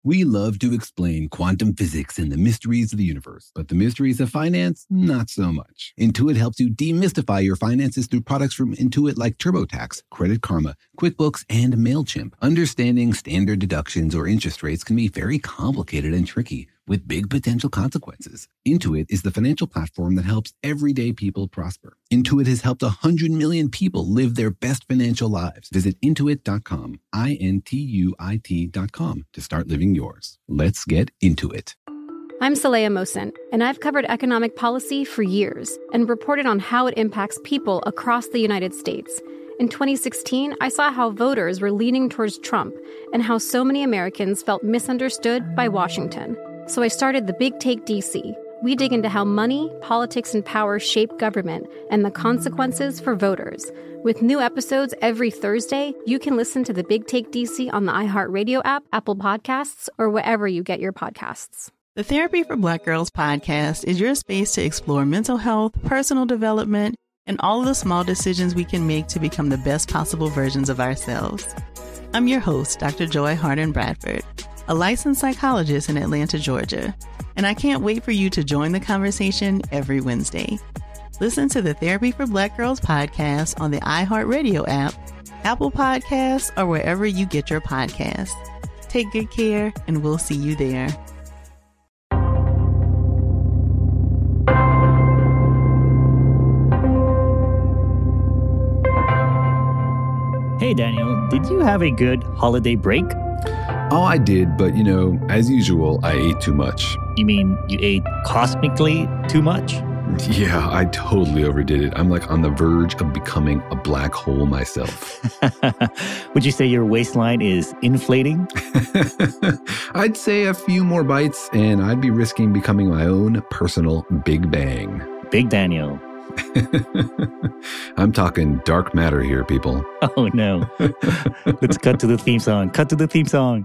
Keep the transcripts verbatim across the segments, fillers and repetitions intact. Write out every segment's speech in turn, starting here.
We love to explain quantum physics and the mysteries of the universe, but the mysteries of finance, not so much. Intuit helps you demystify your finances through products from Intuit like TurboTax, Credit Karma, QuickBooks, and MailChimp. Understanding standard deductions or interest rates can be very complicated and tricky, with big potential consequences. Intuit is the financial platform that helps everyday people prosper. Intuit has helped one hundred million people live their best financial lives. Visit intuit dot com, I N T U I T dot com, to start living yours. Let's get into it. I'm Saleha Mohsin, and I've covered economic policy for years and reported on how it impacts people across the United States. In twenty sixteen, I saw how voters were leaning towards Trump and how so many Americans felt misunderstood by Washington. So I started The Big Take D C. We dig into how money, politics, and power shape government and the consequences for voters. With new episodes every Thursday, you can listen to The Big Take D C on the iHeartRadio app, Apple Podcasts, or wherever you get your podcasts. The Therapy for Black Girls podcast is your space to explore mental health, personal development, and all of the small decisions we can make to become the best possible versions of ourselves. I'm your host, Doctor Joy Harden Bradford, a licensed psychologist in Atlanta, Georgia, and I can't wait for you to join the conversation every Wednesday. Listen to the Therapy for Black Girls podcast on the iHeartRadio app, Apple Podcasts, or wherever you get your podcasts. Take good care, and we'll see you there. Hey, Daniel, did you have a good holiday break? Oh, I did, but you know, as usual, I ate too much. You mean you ate cosmically too much? Yeah, I totally overdid it. I'm like on the verge of becoming a black hole myself. Would you say your waistline is inflating? I'd say a few more bites and I'd be risking becoming my own personal Big Bang. Big Daniel. I'm talking dark matter here, people. Oh, no. Let's cut to the theme song. Cut to the theme song.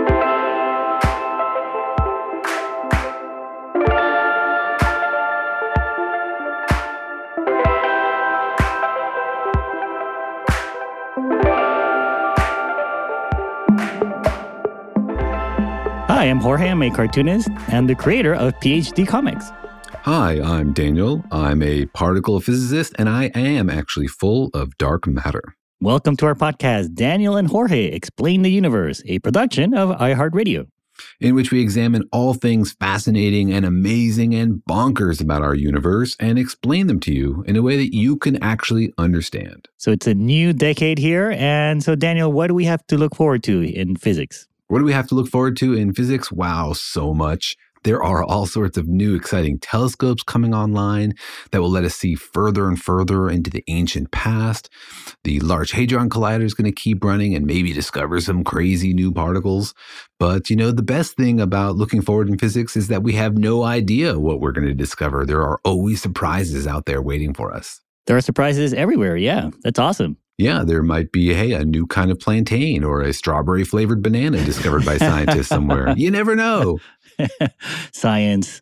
Hi, I'm Jorge. I'm a cartoonist and the creator of P H D Comics. Hi, I'm Daniel. I'm a particle physicist, and I am actually full of dark matter. Welcome to our podcast, Daniel and Jorge Explain the Universe, a production of iHeartRadio, in which we examine all things fascinating and amazing and bonkers about our universe and explain them to you in a way that you can actually understand. So it's a new decade here. And so, Daniel, what do we have to look forward to in physics? What do we have to look forward to in physics? Wow, so much. There are all sorts of new exciting telescopes coming online that will let us see further and further into the ancient past. The Large Hadron Collider is going to keep running and maybe discover some crazy new particles. But, you know, the best thing about looking forward in physics is that we have no idea what we're going to discover. There are always surprises out there waiting for us. There are surprises everywhere. Yeah, that's awesome. Yeah, there might be, hey, a new kind of plantain or a strawberry-flavored banana discovered by scientists somewhere. You never know. Science.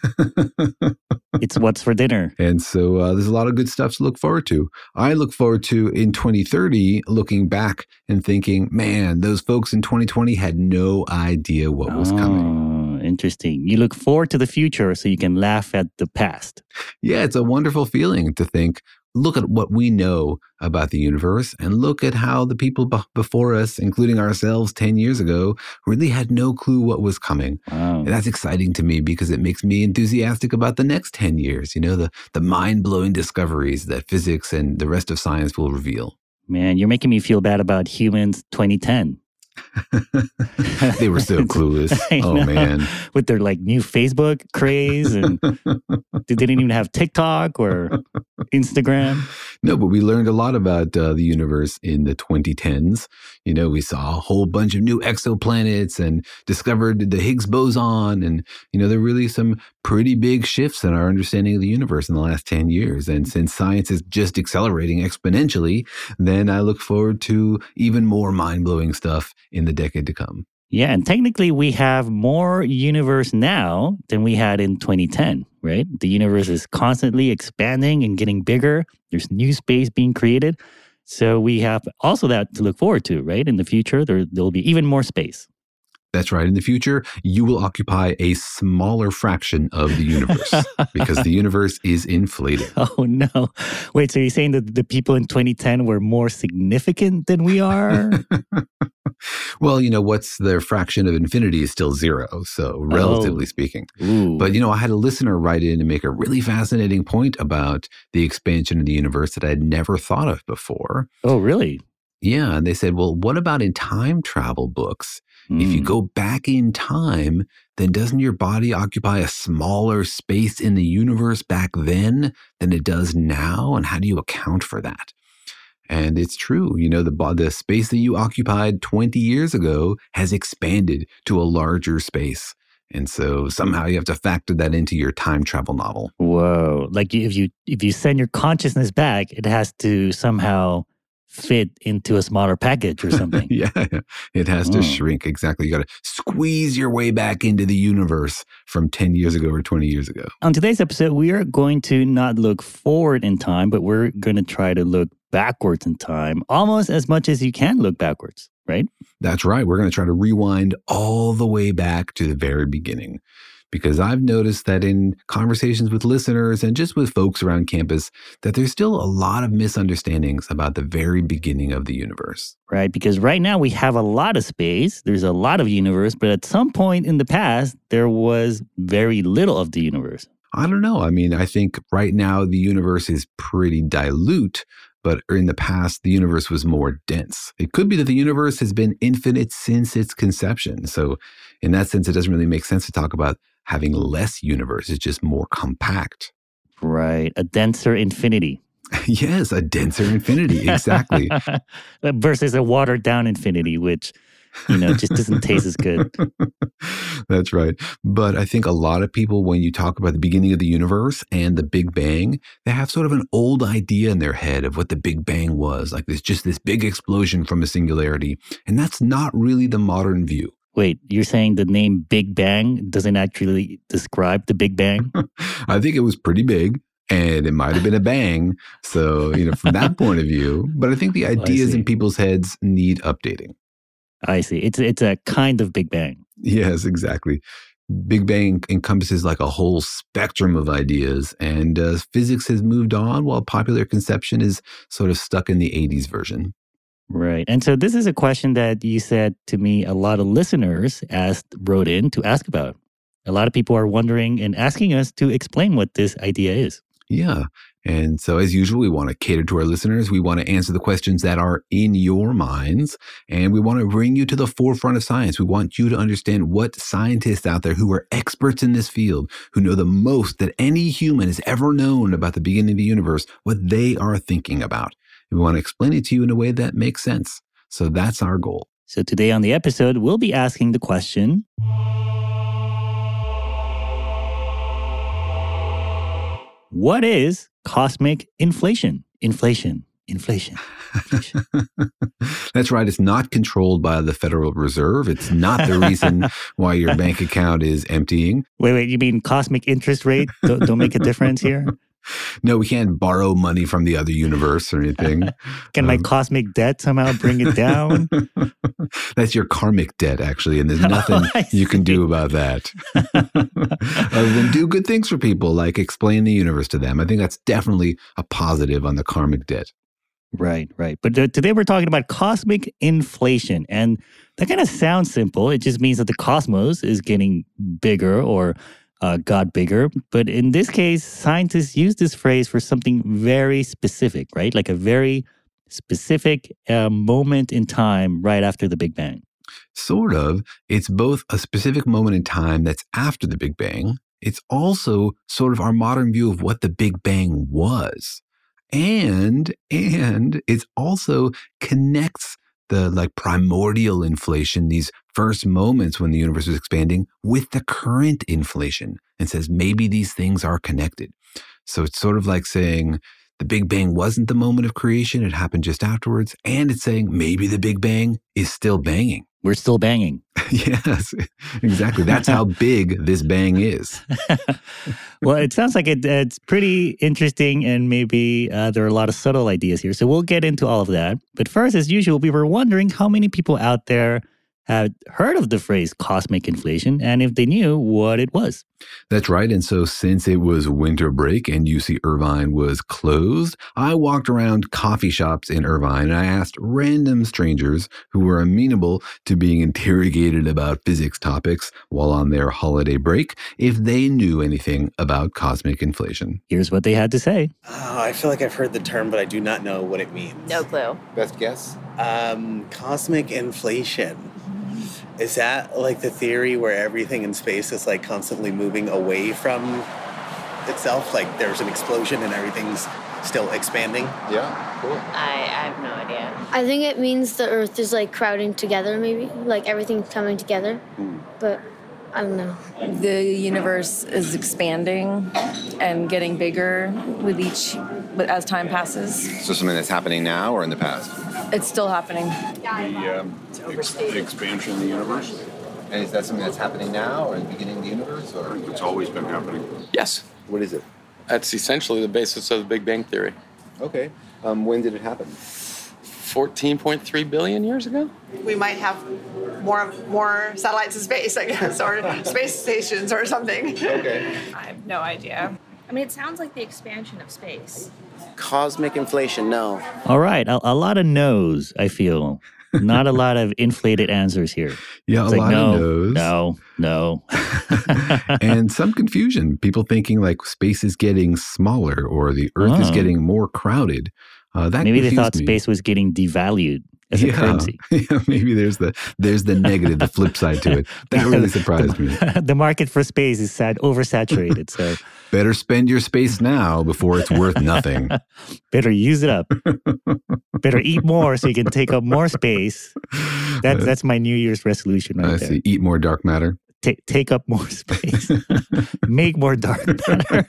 It's what's for dinner. And so uh, there's a lot of good stuff to look forward to. I look forward to, in twenty thirty, looking back and thinking, man, those folks in twenty twenty had no idea what was oh, coming. Interesting. You look forward to the future so you can laugh at the past. Yeah, it's a wonderful feeling to think, look at what we know about the universe and look at how the people b- before us, including ourselves ten years ago, really had no clue what was coming. Wow. And that's exciting to me because it makes me enthusiastic about the next ten years, you know, the, the mind-blowing discoveries that physics and the rest of science will reveal. Man, you're making me feel bad about humans twenty ten. They were so clueless. Oh, know. man. With their like new Facebook craze, and they didn't even have TikTok or Instagram. No, but we learned a lot about uh, the universe in the twenty tens. You know, we saw a whole bunch of new exoplanets and discovered the Higgs boson. And, you know, there are really some pretty big shifts in our understanding of the universe in the last ten years. And since science is just accelerating exponentially, then I look forward to even more mind-blowing stuff in the decade to come. Yeah, and technically we have more universe now than we had in twenty ten, right? The universe is constantly expanding and getting bigger. There's new space being created. So we have also that to look forward to, right? In the future, there there'll be even more space. That's right. In the future, you will occupy a smaller fraction of the universe because the universe is inflated. Oh, no. Wait, so you're saying that the people in twenty ten were more significant than we are? Well, you know, what's their fraction of infinity is still zero, so relatively Oh. speaking. Ooh. But, you know, I had a listener write in and make a really fascinating point about the expansion of the universe that I had never thought of before. Oh, really? Yeah, and they said, well, what about in time travel books? If you Mm. go back in time, then doesn't your body occupy a smaller space in the universe back then than it does now? And how do you account for that? And it's true. You know, the, bo- the space that you occupied twenty years ago has expanded to a larger space. And so somehow you have to factor that into your time travel novel. Whoa. Like if you if you send your consciousness back, it has to somehow fit into a smaller package or something. Yeah, it has to Oh. shrink. Exactly. You got to squeeze your way back into the universe from ten years ago or twenty years ago. On today's episode, we are going to not look forward in time, but we're going to try to look backwards in time almost as much as you can look backwards, right? That's right. We're going to try to rewind all the way back to the very beginning. Because I've noticed that in conversations with listeners and just with folks around campus, that there's still a lot of misunderstandings about the very beginning of the universe. Right? Because right now we have a lot of space, there's a lot of universe, but at some point in the past, there was very little of the universe. I don't know. I mean, I think right now the universe is pretty dilute, but in the past, the universe was more dense. It could be that the universe has been infinite since its conception. So in that sense, it doesn't really make sense to talk about having less universe. It's just more compact. Right. A denser infinity. Yes, a denser infinity. Exactly. Versus a watered down infinity, which, you know, just doesn't taste as good. That's right. But I think a lot of people, when you talk about the beginning of the universe and the Big Bang, they have sort of an old idea in their head of what the Big Bang was. Like there's just this big explosion from a singularity. And that's not really the modern view. Wait, you're saying the name Big Bang doesn't actually describe the Big Bang? I think it was pretty big. And it might have been a bang. So, you know, from that point of view, but I think the ideas see. in people's heads need updating. I see. It's it's a kind of Big Bang. Yes, exactly. Big Bang encompasses like a whole spectrum of ideas, and uh, physics has moved on while popular conception is sort of stuck in the eighties version. Right. And so this is a question that you said to me a lot of listeners asked, wrote in to ask about. A lot of people are wondering and asking us to explain what this idea is. Yeah. And so as usual, we want to cater to our listeners. We want to answer the questions that are in your minds, and we want to bring you to the forefront of science. We want you to understand what scientists out there who are experts in this field, who know the most that any human has ever known about the beginning of the universe, what they are thinking about. And we want to explain it to you in a way that makes sense. So that's our goal. So today on the episode, we'll be asking the question, what is cosmic inflation? Inflation, inflation, inflation. That's right. It's not controlled by the Federal Reserve. It's not the reason why your bank account is emptying. Wait, wait, you mean cosmic interest rate don't, don't make a difference here? No, we can't borrow money from the other universe or anything. Can my Um, cosmic debt somehow bring it down? That's your karmic debt, actually, and there's nothing I you can see. do about that. Other than do good things for people, like explain the universe to them. I think that's definitely a positive on the karmic debt. Right, right. But uh, today we're talking about cosmic inflation. And that kind of sounds simple. It just means that the cosmos is getting bigger or uh, got bigger. But in this case, scientists use this phrase for something very specific, right? Like a very specific uh, moment in time right after the Big Bang. Sort of. It's both a specific moment in time that's after the Big Bang. It's also sort of our modern view of what the Big Bang was. And, and it also connects the like primordial inflation, these first moments when the universe was expanding, with the current inflation, and says maybe these things are connected. So it's sort of like saying the Big Bang wasn't the moment of creation, it happened just afterwards. And it's saying maybe the Big Bang is still banging. We're still banging. Yes, exactly. That's how big this bang is. Well, it sounds like it, it's pretty interesting, and maybe uh, there are a lot of subtle ideas here. So we'll get into all of that. But first, as usual, we were wondering how many people out there had heard of the phrase cosmic inflation and if they knew what it was. That's right. And so since it was winter break and U C Irvine was closed, I walked around coffee shops in Irvine and I asked random strangers who were amenable to being interrogated about physics topics while on their holiday break if they knew anything about cosmic inflation. Here's what they had to say. Oh, I feel like I've heard the term, but I do not know what it means. No clue. Best guess? Um, cosmic inflation. Is that like the theory where everything in space is like constantly moving away from itself? Like there's an explosion and everything's still expanding? Yeah, cool. I, I have no idea. I think it means the Earth is like crowding together, maybe. Like everything's coming together. Mm. But I don't know. The universe is expanding and getting bigger with each, as time passes. So something that's happening now or in the past? It's still happening. The um, ex- expansion of the universe. And is that something that's happening now or in the beginning of the universe? Or It's always been happening. Yes. What is it? That's essentially the basis of the Big Bang Theory. Okay. Um, when did it happen? fourteen point three billion years ago? We might have more more satellites in space, I guess, or space stations or something. Okay. I have no idea. I mean, it sounds like the expansion of space. Cosmic inflation, no. All right. A, a lot of no's, I feel. Not a lot of inflated answers here. Yeah, it's a like, lot no, of no's. No, no. And some confusion. People thinking like space is getting smaller or the Earth oh. is getting more crowded. Uh, that Maybe they thought me. space was getting devalued as yeah. a currency. Yeah, maybe there's the there's the negative, the flip side to it. That really surprised me. The market for space is sad, oversaturated. So better spend your space now before it's worth nothing. Better use it up. Better eat more so you can take up more space. That's that's my New Year's resolution right I there. see. Eat more dark matter. T- take up more space. Make more dark matter.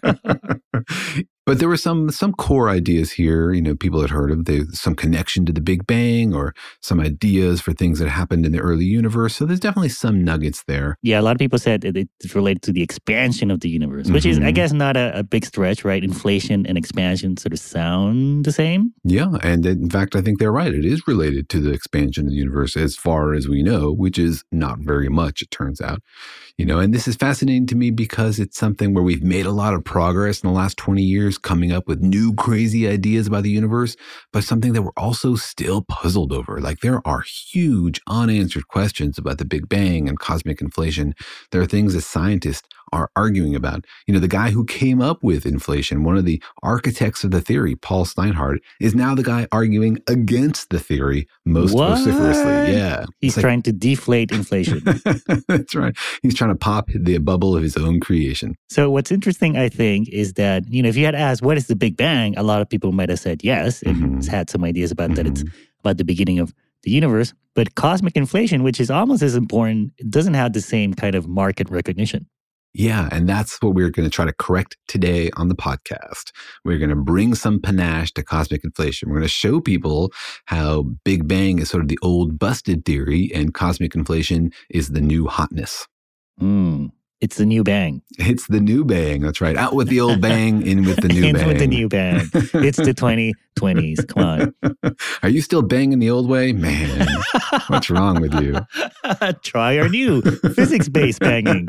But there were some some core ideas here, you know, people had heard of the, some connection to the Big Bang or some ideas for things that happened in the early universe. So there's definitely some nuggets there. Yeah, a lot of people said it's related to the expansion of the universe, which mm-hmm. is, I guess, not a, a big stretch, right? Inflation and expansion sort of sound the same. Yeah, and in fact, I think they're right. It is related to the expansion of the universe as far as we know, which is not very much, it turns out. You know, and this is fascinating to me because it's something where we've made a lot of progress in the last twenty years coming up with new crazy ideas about the universe, but something that we're also still puzzled over. Like there are huge unanswered questions about the Big Bang and cosmic inflation. There are things that scientists are arguing about. You know, the guy who came up with inflation, one of the architects of the theory, Paul Steinhardt, is now the guy arguing against the theory most what? vociferously. Yeah. He's like, trying to deflate inflation. That's right. He's trying to pop the bubble of his own creation. So what's interesting, I think, is that, you know, if you had asked, what is the Big Bang? A lot of people might have said yes and mm-hmm. had some ideas about mm-hmm. that it's about the beginning of the universe. But cosmic inflation, which is almost as important, it doesn't have the same kind of market recognition. Yeah, and that's what we're going to try to correct today on the podcast. We're going to bring some panache to cosmic inflation. We're going to show people how Big Bang is sort of the old busted theory and cosmic inflation is the new hotness. Mm, it's the new bang. It's the new bang. That's right. Out with the old bang, in with the new in bang. In with the new bang. It's the twenty twenties. Come on. Are you still banging the old way? Man, what's wrong with you? Try our new physics-based banging.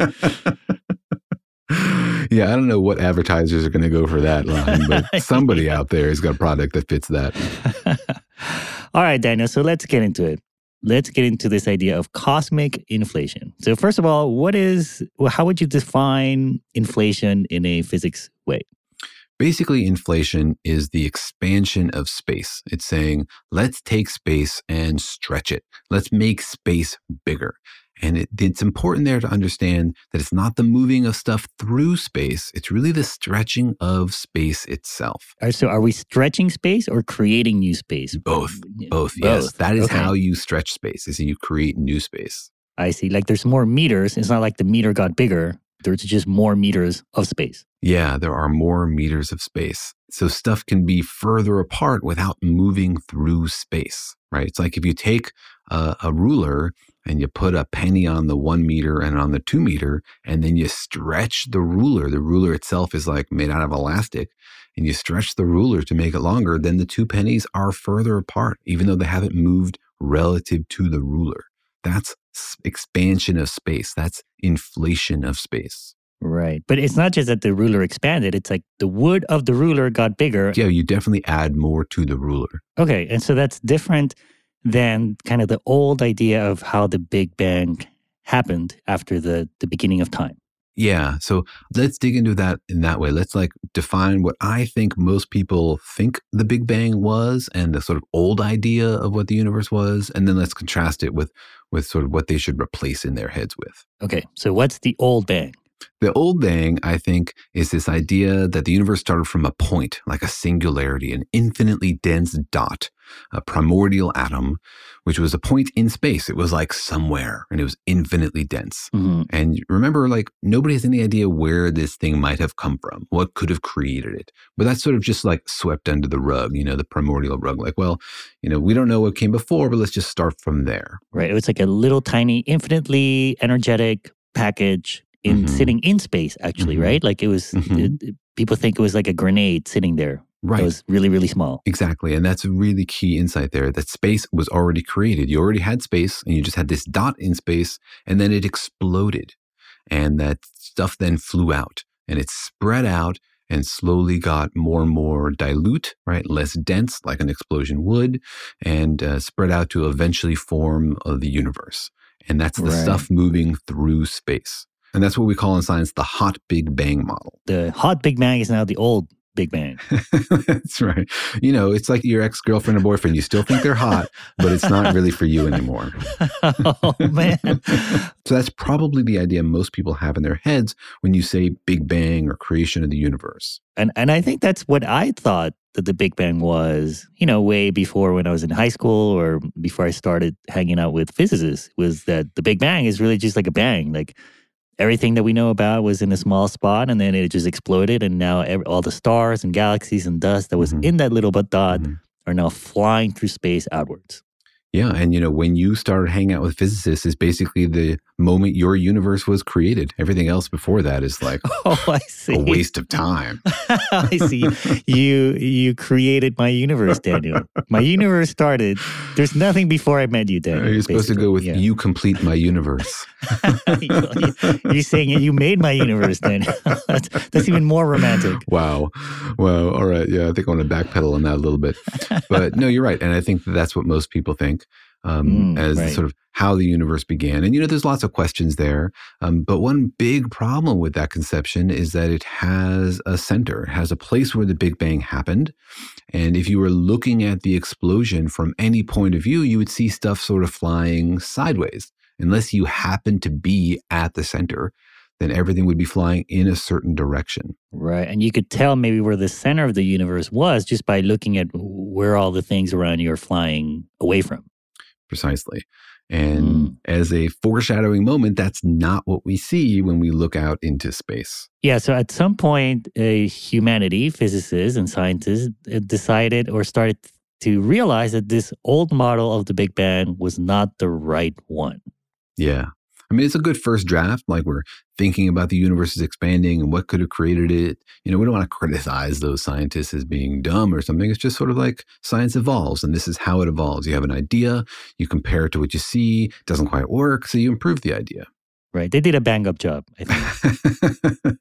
Yeah, I don't know what advertisers are going to go for that line, but somebody out there has got a product that fits that. All right, Daniel, so let's get into it. Let's get into this idea of cosmic inflation. So first of all, what is, well, how would you define inflation in a physics way? Basically, inflation is the expansion of space. It's saying, let's take space and stretch it. Let's make space bigger. And it, it's important there to understand that it's not the moving of stuff through space. It's really the stretching of space itself. All right, so are we stretching space or creating new space? Both. Both, Both. yes. That is okay. how you stretch space, is you create new space. I see. Like there's more meters. It's not like the meter got bigger. There's just more meters of space. Yeah, there are more meters of space. So stuff can be further apart without moving through space, right? It's like if you take a, a ruler and you put a penny on the one meter and on the two meter, and then you stretch the ruler. The ruler itself is like made out of elastic, and you stretch the ruler to make it longer, then the two pennies are further apart, even though they haven't moved relative to the ruler. That's expansion of space. That's inflation of space. Right. But it's not just that the ruler expanded. It's like the wood of the ruler got bigger. Yeah, you definitely add more to the ruler. Okay. And so that's different than kind of the old idea of how the Big Bang happened after the, the beginning of time. Yeah. So let's dig into that in that way. Let's like define what I think most people think the Big Bang was and the sort of old idea of what the universe was. And then let's contrast it with, with sort of what they should replace in their heads with. Okay. So what's the old bang? The old bang, I think, is this idea that the universe started from a point, like a singularity, an infinitely dense dot, a primordial atom, which was a point in space. It was like somewhere, and it was infinitely dense. Mm-hmm. And remember, like, nobody has any idea where this thing might have come from, what could have created it. But that's sort of just like swept under the rug, you know, the primordial rug. Like, well, you know, we don't know what came before, but let's just start from there. Right. It was like a little tiny, infinitely energetic package in mm-hmm. sitting in space, actually, mm-hmm. right? Like it was, mm-hmm. it, people think it was like a grenade sitting there. Right. It was really, really small. Exactly. And that's a really key insight there, that space was already created. You already had space and you just had this dot in space and then it exploded. And that stuff then flew out and it spread out and slowly got more and more dilute, right? Less dense, like an explosion would, and uh, spread out to eventually form uh, the universe. And that's the right. stuff moving through space. And that's what we call in science the hot Big Bang model. The hot Big Bang is now the old Big Bang. That's right. You know, it's like your ex-girlfriend or boyfriend. You still think they're hot, but it's not really for you anymore. Oh, man. So that's probably the idea most people have in their heads when you say Big Bang or creation of the universe. And and I think that's what I thought that the Big Bang was, you know, way before when I was in high school or before I started hanging out with physicists, was that the Big Bang is really just like a bang. Like, everything that we know about was in a small spot and then it just exploded. And now every, all the stars and galaxies and dust that was mm-hmm. in that little dot mm-hmm. are now flying through space outwards. Yeah. And, you know, when you started hanging out with physicists is basically the moment your universe was created. Everything else before that is like oh, I see. a waste of time. I see. You you created my universe, Daniel. My universe started. There's nothing before I met you, Daniel. You're supposed basically. to go with yeah. you complete my universe. You're saying you made my universe, Daniel. that's, that's even more romantic. Wow. Wow. All right. Yeah, I think I want to backpedal on that a little bit. But no, you're right. And I think that that's what most people think. Um, mm, as right. sort of how the universe began. And, you know, there's lots of questions there. Um, but one big problem with that conception is that it has a center, it has a place where the Big Bang happened. And if you were looking at the explosion from any point of view, you would see stuff sort of flying sideways. Unless you happen to be at the center, then everything would be flying in a certain direction. Right. And you could tell maybe where the center of the universe was just by looking at where all the things around you are flying away from. Precisely. And mm. as a foreshadowing moment, that's not what we see when we look out into space. Yeah. So at some point, uh, humanity, physicists and scientists decided or started to realize that this old model of the Big Bang was not the right one. Yeah. I mean, it's a good first draft. Like, we're thinking about the universe is expanding and what could have created it. You know, we don't want to criticize those scientists as being dumb or something. It's just sort of like science evolves, and this is how it evolves. You have an idea, you compare it to what you see, it doesn't quite work, so you improve the idea. Right. They did a bang-up job, I think.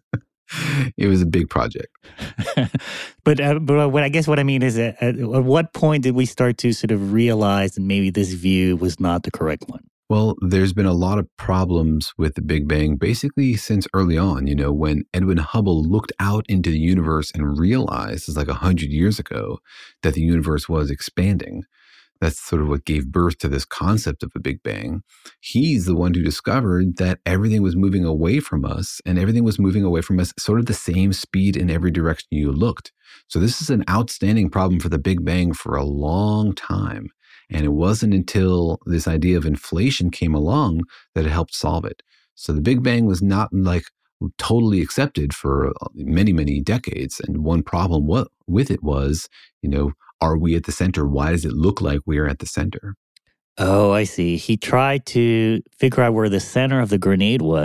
It was a big project. but uh, but what I guess what I mean is that at, at what point did we start to sort of realize that maybe this view was not the correct one? Well, there's been a lot of problems with the Big Bang basically since early on. You know, when Edwin Hubble looked out into the universe and realized, it's like one hundred years ago, that the universe was expanding. That's sort of what gave birth to this concept of a Big Bang. He's the one who discovered that everything was moving away from us, and everything was moving away from us sort of the same speed in every direction you looked. So this is an outstanding problem for the Big Bang for a long time. And it wasn't until this idea of inflation came along that it helped solve it. So the Big Bang was not like totally accepted for many, many decades. And one problem w- with it was, you know, are we at the center? Why does it look like we're at the center? Oh, I see. He tried to figure out where the center of the grenade was.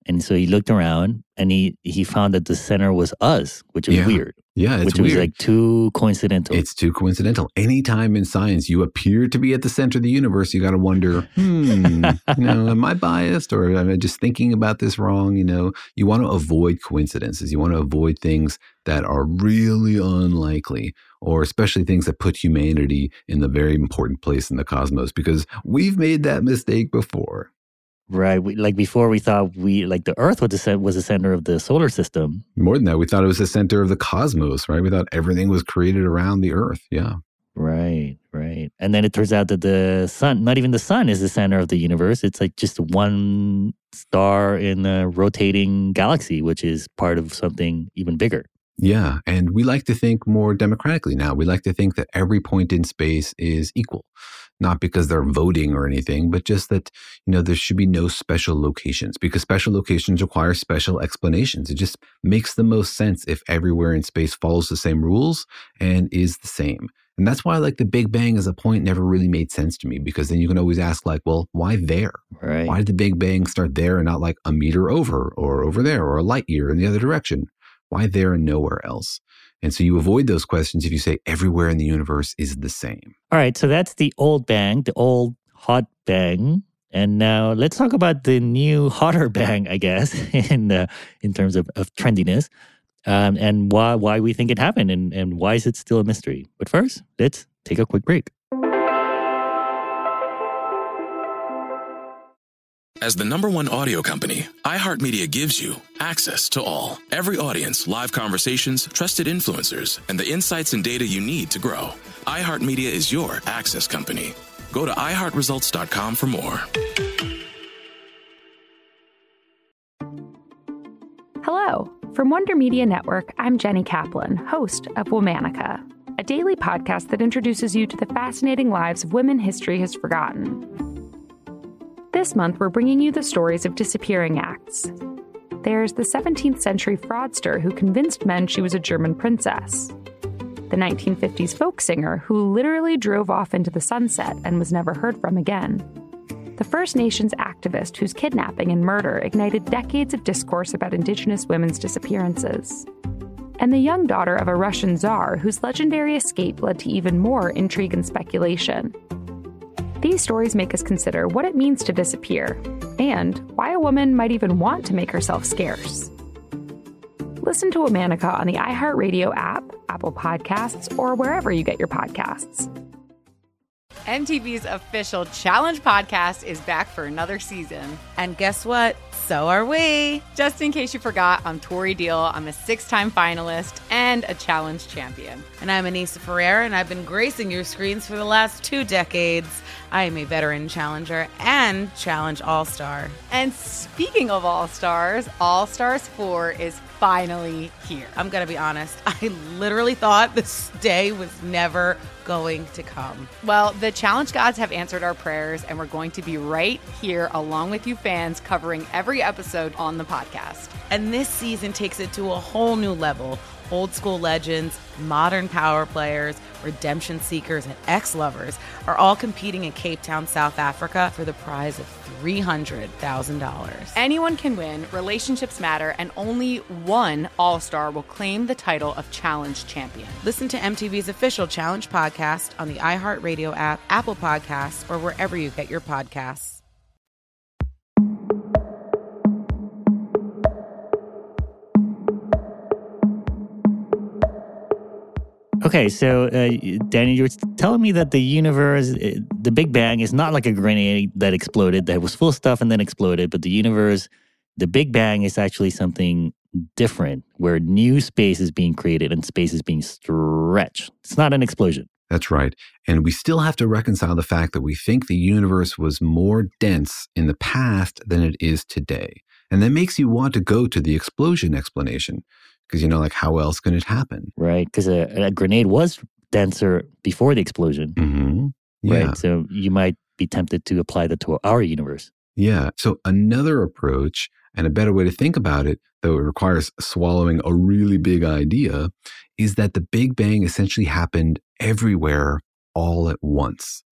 And so he looked around and he, he found that the center was us, which is yeah. weird. Yeah, it's which weird. was like too coincidental. It's too coincidental. Anytime in science you appear to be at the center of the universe, you got to wonder, hmm, you know, am I biased or am I just thinking about this wrong? You know, you want to avoid coincidences. You want to avoid things that are really unlikely, or especially things that put humanity in the very important place in the cosmos, because we've made that mistake before. Right. We, like before we thought we, like the Earth was the, was the center of the solar system. More than that, we thought it was the center of the cosmos, right? We thought everything was created around the Earth. Yeah. Right, right. And then it turns out that the sun, not even the sun is the center of the universe. It's like just one star in a rotating galaxy, which is part of something even bigger. Yeah. And we like to think more democratically now. We like to think that every point in space is equal. Not because they're voting or anything, but just that, you know, there should be no special locations, because special locations require special explanations. It just makes the most sense if everywhere in space follows the same rules and is the same. And that's why, like, the Big Bang as a point never really made sense to me, because then you can always ask, like, well, why there? Right. Why did the Big Bang start there and not like a meter over or over there or a light year in the other direction? Why there and nowhere else? And so you avoid those questions if you say everywhere in the universe is the same. All right, so that's the old bang, the old hot bang. And now let's talk about the new hotter bang, I guess, in uh, in terms of, of trendiness, um, and why why we think it happened, and, and why is it still a mystery. But first, let's take a quick break. As the number one audio company, iHeartMedia gives you access to all. Every audience, live conversations, trusted influencers, and the insights and data you need to grow. iHeartMedia is your access company. Go to i heart results dot com for more. Hello. From Wonder Media Network, I'm Jenny Kaplan, host of Womanica, a daily podcast that introduces you to the fascinating lives of women history has forgotten. This month, we're bringing you the stories of disappearing acts. There's the seventeenth century fraudster who convinced men she was a German princess. The nineteen fifties folk singer who literally drove off into the sunset and was never heard from again. The First Nations activist whose kidnapping and murder ignited decades of discourse about Indigenous women's disappearances. And the young daughter of a Russian czar whose legendary escape led to even more intrigue and speculation. These stories make us consider what it means to disappear, and why a woman might even want to make herself scarce. Listen to Womanica on the iHeartRadio app, Apple Podcasts, or wherever you get your podcasts. M T V's official Challenge podcast is back for another season. And guess what? So are we. Just in case you forgot, I'm Tori Deal. I'm a six-time finalist and a challenge champion. And I'm Anissa Ferreira, and I've been gracing your screens for the last two decades. I am a veteran challenger and challenge all-star. And speaking of all-stars, All-Stars four is finally here. I'm going to be honest. I literally thought this day was never going to come. Well, the challenge gods have answered our prayers, and we're going to be right here along with you fans covering every episode on the podcast. And this season takes it to a whole new level. Old school legends, modern power players, redemption seekers, and ex-lovers are all competing in Cape Town, South Africa for the prize of three hundred thousand dollars. Anyone can win, relationships matter, and only one All-Star will claim the title of Challenge Champion. Listen to M T V's official Challenge podcast on the iHeartRadio app, Apple Podcasts, or wherever you get your podcasts. Okay, so uh, Danny, you were telling me that the universe, the Big Bang, is not like a grenade that exploded, that was full of stuff and then exploded, but the universe, the Big Bang is actually something different, where new space is being created and space is being stretched. It's not an explosion. That's right. And we still have to reconcile the fact that we think the universe was more dense in the past than it is today. And that makes you want to go to the explosion explanation. Because, you know, like, how else can it happen? Right, because a, a grenade was denser before the explosion. Mm-hmm. Yeah. Right, so you might be tempted to apply that to our universe. Yeah, so another approach and a better way to think about it, though it requires swallowing a really big idea, is that the Big Bang essentially happened everywhere all at once.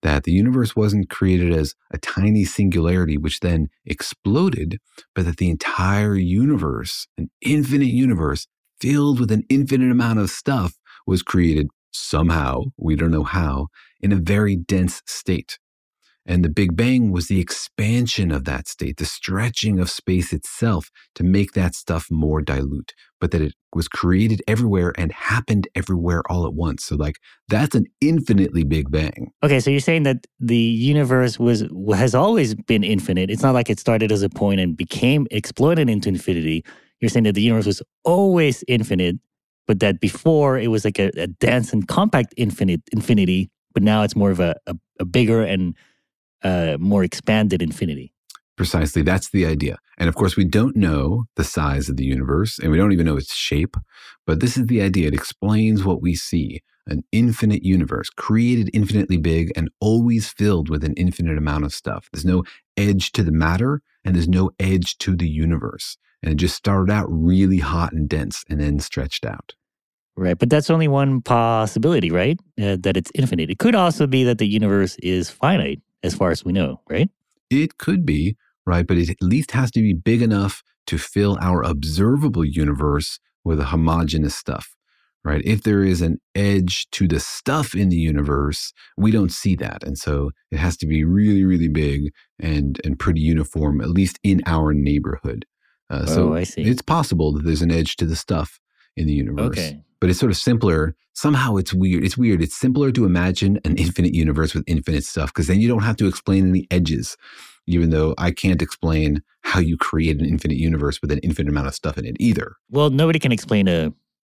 that the universe wasn't created as a tiny singularity, which then exploded, but that the entire universe, an infinite universe filled with an infinite amount of stuff, was created somehow, we don't know how, in a very dense state. And the Big Bang was the expansion of that state, the stretching of space itself to make that stuff more dilute, but that it was created everywhere and happened everywhere all at once. So like, that's an infinitely Big Bang. Okay, so you're saying that the universe was has always been infinite. It's not like it started as a point and became exploded into infinity. You're saying that the universe was always infinite, but that before it was like a, a dense and compact infinite infinity, but now it's more of a, a, a bigger and Uh, more expanded infinity. Precisely. That's the idea. And of course, we don't know the size of the universe, and we don't even know its shape. But this is the idea. It explains what we see. An infinite universe, created infinitely big and always filled with an infinite amount of stuff. There's no edge to the matter, and there's no edge to the universe. And it just started out really hot and dense and then stretched out. Right. But that's only one possibility, right? Uh, that it's infinite. It could also be that the universe is finite, as far as we know, right? It could be, right? But it at least has to be big enough to fill our observable universe with a homogeneous stuff, right? If there is an edge to the stuff in the universe, we don't see that. And so it has to be really, really big and, and pretty uniform, at least in our neighborhood. Uh, oh, so I see. It's possible that there's an edge to the stuff in the universe. Okay. But it's sort of simpler. Somehow it's weird. It's weird. It's simpler to imagine an infinite universe with infinite stuff, because then you don't have to explain any edges, even though I can't explain how you create an infinite universe with an infinite amount of stuff in it either. Well, nobody can explain a,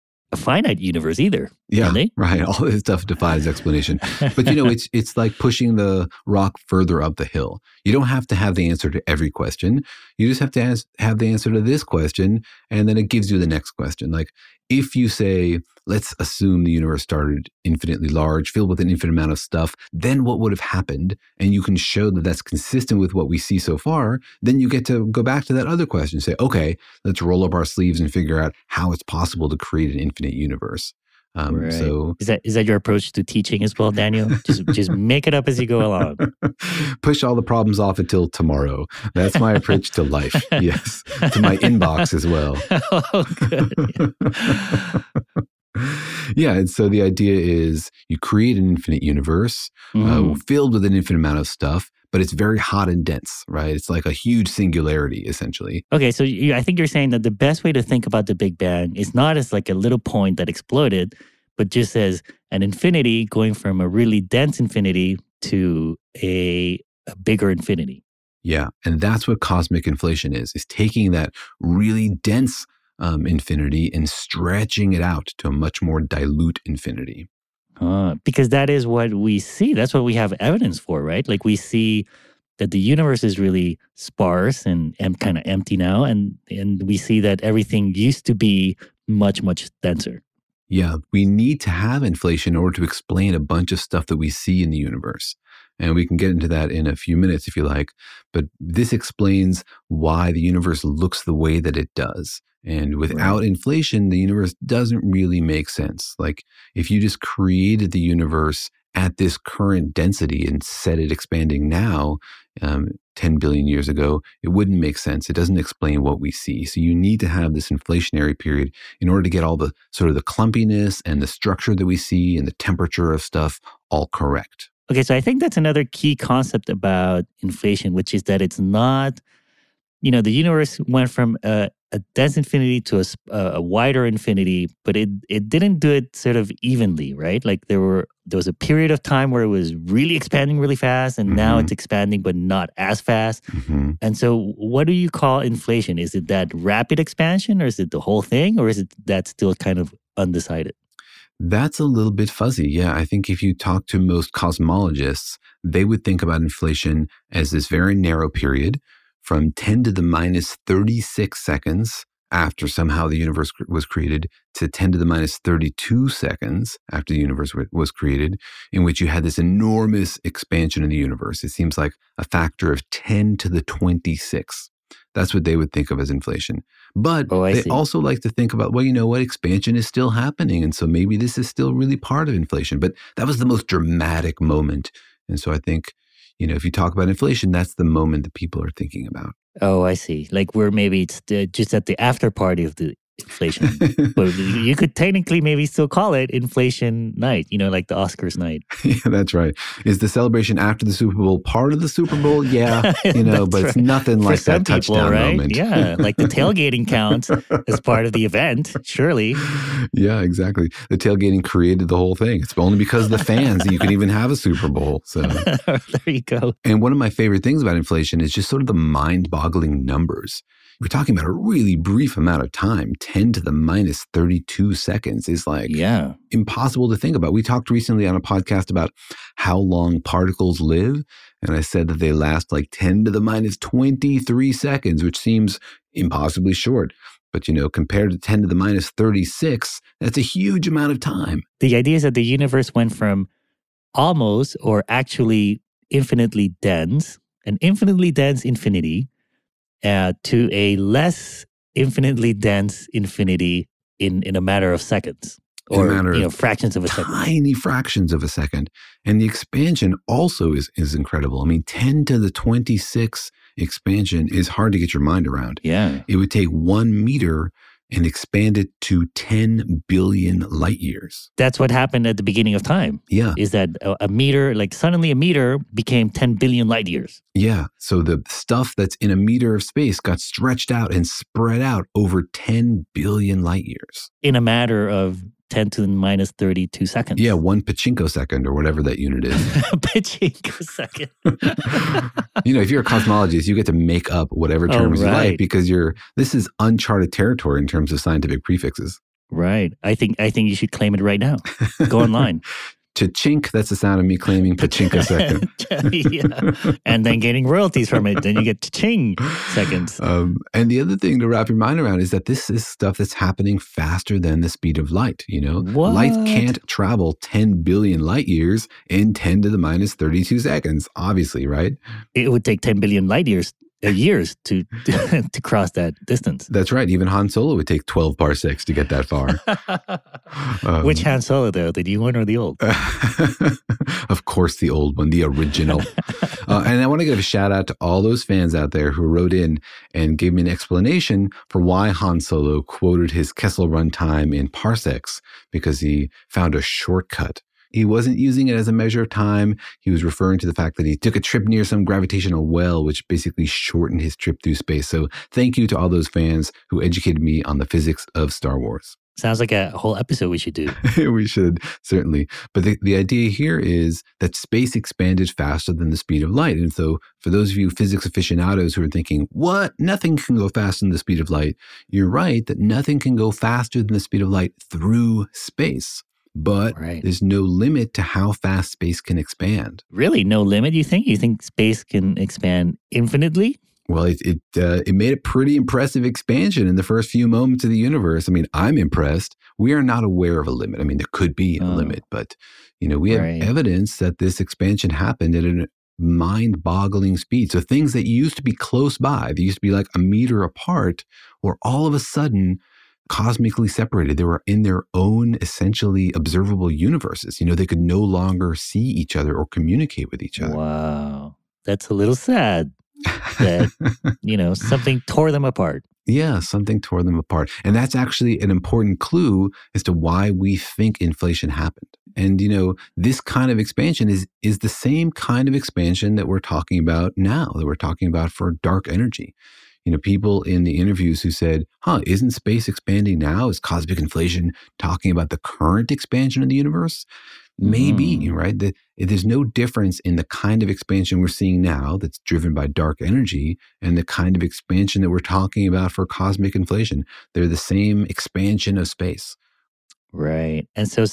a finite universe either. Yeah, can they? Right. All this stuff defies explanation. But, you know, it's it's like pushing the rock further up the hill. You don't have to have the answer to every question. You just have to ask, have the answer to this question, and then it gives you the next question. Like, if you say, let's assume the universe started infinitely large, filled with an infinite amount of stuff, then what would have happened? And you can show that that's consistent with what we see so far. Then you get to go back to that other question, say, okay, let's roll up our sleeves and figure out how it's possible to create an infinite universe. Um, right. So is that is that your approach to teaching as well, Daniel? Just just make it up as you go along. Push all the problems off until tomorrow. That's my approach to life. Yes, to my inbox as well. Oh, good. Yeah. Yeah, and so the idea is you create an infinite universe mm. uh, filled with an infinite amount of stuff, but it's very hot and dense, right? It's like a huge singularity, essentially. Okay, so you, I think you're saying that the best way to think about the Big Bang is not as like a little point that exploded, but just as an infinity going from a really dense infinity to a, a bigger infinity. Yeah, and that's what cosmic inflation is, is taking that really dense Um, infinity and stretching it out to a much more dilute infinity. Uh, because that is what we see. That's what we have evidence for, right? Like we see that the universe is really sparse and, and kind of empty now. And, and we see that everything used to be much, much denser. Yeah, we need to have inflation in order to explain a bunch of stuff that we see in the universe. And we can get into that in a few minutes if you like. But this explains why the universe looks the way that it does. And without right. inflation, the universe doesn't really make sense. Like if you just created the universe at this current density and set it expanding now, um, ten billion years ago, it wouldn't make sense. It doesn't explain what we see. So you need to have this inflationary period in order to get all the sort of the clumpiness and the structure that we see and the temperature of stuff all correct. Okay, so I think that's another key concept about inflation, which is that it's not, you know, the universe went from a, a dense infinity to a, a wider infinity, but it it didn't do it sort of evenly, right? Like there were there was a period of time where it was really expanding really fast, and mm-hmm. now it's expanding but not as fast. Mm-hmm. And so, what do you call inflation? Is it that rapid expansion, or is it the whole thing, or is it that still kind of undecided? That's a little bit fuzzy. Yeah, I think if you talk to most cosmologists, they would think about inflation as this very narrow period from ten to the minus thirty-six seconds after somehow the universe was created to ten to the minus thirty-two seconds after the universe was created, in which you had this enormous expansion in the universe. It seems like a factor of ten to the twenty-six. That's what they would think of as inflation. But oh, they see. also like to think about, well, you know what, expansion is still happening. And so maybe this is still really part of inflation. But that was the most dramatic moment And so I think, you know, if you talk about inflation, that's the moment that people are thinking about. Oh, I see. Like we're maybe it's the, just at the after party of the inflation. But you could technically maybe still call it inflation night, you know, like the Oscars night. Yeah, that's right. Is the celebration after the Super Bowl part of the Super Bowl? Yeah, you know, but right. It's nothing like For that touchdown people, right? moment. Yeah, like the tailgating counts as part of the event, surely. Yeah, exactly. The tailgating created the whole thing. It's only because of the fans that you can even have a Super Bowl. So there you go. And one of my favorite things about inflation is just sort of the mind-boggling numbers. We're talking about a really brief amount of time. ten to the minus thirty-two seconds is like yeah. impossible to think about. We talked recently on a podcast about how long particles live. And I said that they last like ten to the minus twenty-three seconds, which seems impossibly short. But, you know, compared to ten to the minus thirty-six, that's a huge amount of time. The idea is that the universe went from almost or actually infinitely dense, an infinitely dense infinity, Uh, to a less infinitely dense infinity in, in a matter of seconds or you know fractions of a tiny second. Tiny fractions of a second. And the expansion also is, is incredible. I mean, ten to the twenty-six expansion is hard to get your mind around. Yeah. It would take one meter and expand it to ten billion light years. That's what happened at the beginning of time. Yeah. Is that a, a meter, like suddenly a meter became ten billion light years. Yeah. So the stuff that's in a meter of space got stretched out and spread out over ten billion light years. In a matter of ten to the minus thirty-two seconds. Yeah, one pachinko second or whatever that unit is. Pachinko second. You know, if you're a cosmologist, you get to make up whatever terms oh, right. you like because you're this is uncharted territory in terms of scientific prefixes. Right. I think I think you should claim it right now. Go online. Cha-chink, that's the sound of me claiming pachinko second. Yeah. And then getting royalties from it. Then you get cha-ching seconds. Um, and the other thing to wrap your mind around is that this is stuff that's happening faster than the speed of light. You know, what? Light can't travel ten billion light years in ten to the minus thirty-two seconds, obviously, right? It would take ten billion light years. Uh, years to to cross that distance. That's right. Even Han Solo would take twelve parsecs to get that far. um, Which Han Solo, though? The new one or the old? Of course, the old one, the original. uh, and I want to give a shout out to all those fans out there who wrote in and gave me an explanation for why Han Solo quoted his Kessel Run time in parsecs, because he found a shortcut. He wasn't using it as a measure of time. He was referring to the fact that he took a trip near some gravitational well, which basically shortened his trip through space. So thank you to all those fans who educated me on the physics of Star Wars. Sounds like a whole episode we should do. We should, certainly. But the, the idea here is that space expanded faster than the speed of light. And so for those of you physics aficionados who are thinking, what? Nothing can go faster than the speed of light. You're right that nothing can go faster than the speed of light through space. But right. There's no limit to how fast space can expand. Really? No limit, you think? You think space can expand infinitely? Well, it it, uh, it made a pretty impressive expansion in the first few moments of the universe. I mean, I'm impressed. We are not aware of a limit. I mean, there could be a oh. limit, but, you know, we have right. evidence that this expansion happened at a mind-boggling speed. So things that used to be close by, they used to be like a meter apart, were all of a sudden cosmically separated. They were in their own essentially observable universes. You know, they could no longer see each other or communicate with each other. Wow. That's a little sad that, you know, something tore them apart. Yeah, something tore them apart. And that's actually an important clue as to why we think inflation happened. And, you know, this kind of expansion is is the same kind of expansion that we're talking about now, that we're talking about for dark energy. You know, people in the interviews who said, huh, isn't space expanding now? Is cosmic inflation talking about the current expansion of the universe? Maybe, mm. right? The, there's no difference in the kind of expansion we're seeing now that's driven by dark energy and the kind of expansion that we're talking about for cosmic inflation. They're the same expansion of space. Right. And so,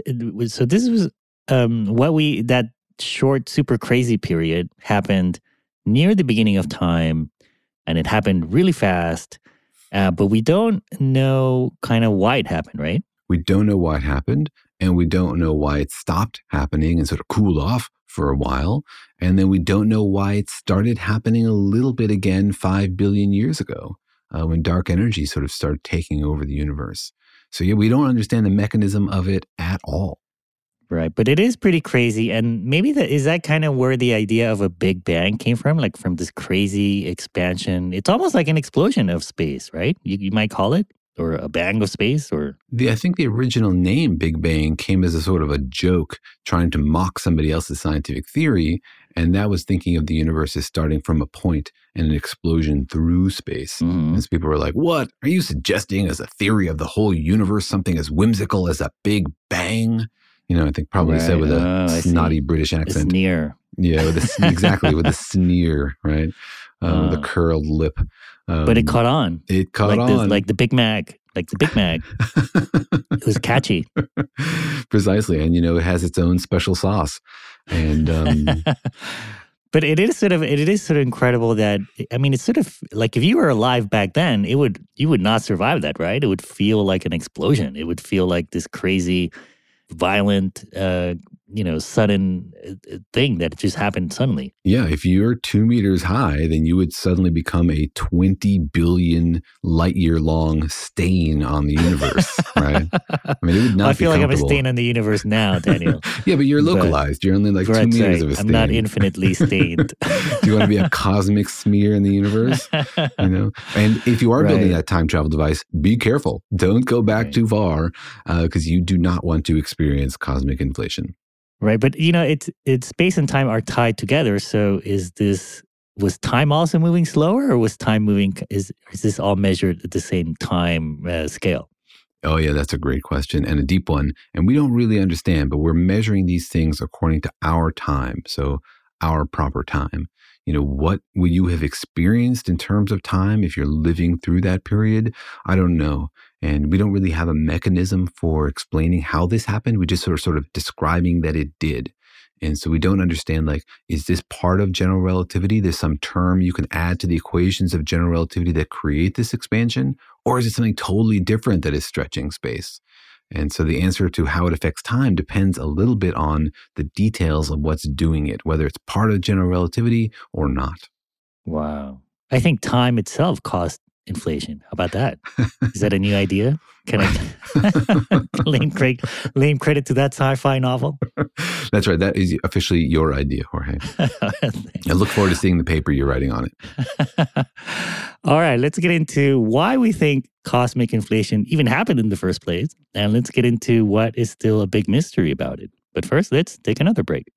so this was um, what we, that short, super crazy period happened near the beginning of time. And it happened really fast, uh, but we don't know kind of why it happened, right? We don't know why it happened, and we don't know why it stopped happening and sort of cooled off for a while. And then we don't know why it started happening a little bit again five billion years ago, uh, when dark energy sort of started taking over the universe. So yeah, we don't understand the mechanism of it at all. Right. But it is pretty crazy. And maybe that is that kind of where the idea of a Big Bang came from, like from this crazy expansion. It's almost like an explosion of space, right? You, you might call it, or a bang of space, or the I think the original name Big Bang came as a sort of a joke trying to mock somebody else's scientific theory. And that was thinking of the universe as starting from a point and an explosion through space. Mm-hmm. And so people were like, what? Are you suggesting as a theory of the whole universe something as whimsical as a Big Bang? You know, I think probably right. said with a oh, snotty British accent. A sneer. Yeah, with a, exactly, with a sneer, right? Um, uh, with a curled lip. Um, but it caught on. It caught like on. The, like the Big Mac. Like the Big Mac. It was catchy. Precisely. And, you know, it has its own special sauce. And... Um, but it is sort of it is sort of incredible that, I mean, it's sort of like if you were alive back then, it would you would not survive that, right? It would feel like an explosion. It would feel like this crazy, violent, uh, you know, sudden thing that just happened suddenly. Yeah, if you're two meters high, then you would suddenly become a twenty billion light year long stain on the universe, right? I mean, it would not I feel be like I'm a stain on the universe now, Daniel. Yeah, but you're localized. But you're only like two meters of a stain. I'm not infinitely stained. Do you want to be a cosmic smear in the universe? You know, and if you are right. building that time travel device, be careful. Don't go back right. too far, because uh, you do not want to experience cosmic inflation. Right, but you know, it's it's space and time are tied together. So, is this was time also moving slower, or was time moving? Is is this all measured at the same time uh, scale? Oh yeah, that's a great question and a deep one. And we don't really understand, but we're measuring these things according to our time, so our proper time. You know, what will you have experienced in terms of time if you're living through that period? I don't know. And we don't really have a mechanism for explaining how this happened. We just sort of, sort of describing that it did. And so we don't understand, like, is this part of general relativity? There's some term you can add to the equations of general relativity that create this expansion? Or is it something totally different that is stretching space? And so the answer to how it affects time depends a little bit on the details of what's doing it, whether it's part of general relativity or not. Wow. I think time itself caused inflation. How about that? Is that a new idea? Can I claim, credit, claim credit to that sci-fi novel? That's right. That is officially your idea, Jorge. I look forward to seeing the paper you're writing on it. All right, let's get into why we think cosmic inflation even happened in the first place. And let's get into what is still a big mystery about it. But first, let's take another break.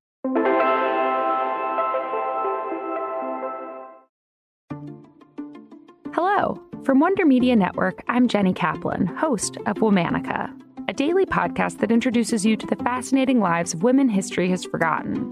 Hello. From Wonder Media Network, I'm Jenny Kaplan, host of Womanica, a daily podcast that introduces you to the fascinating lives of women history has forgotten.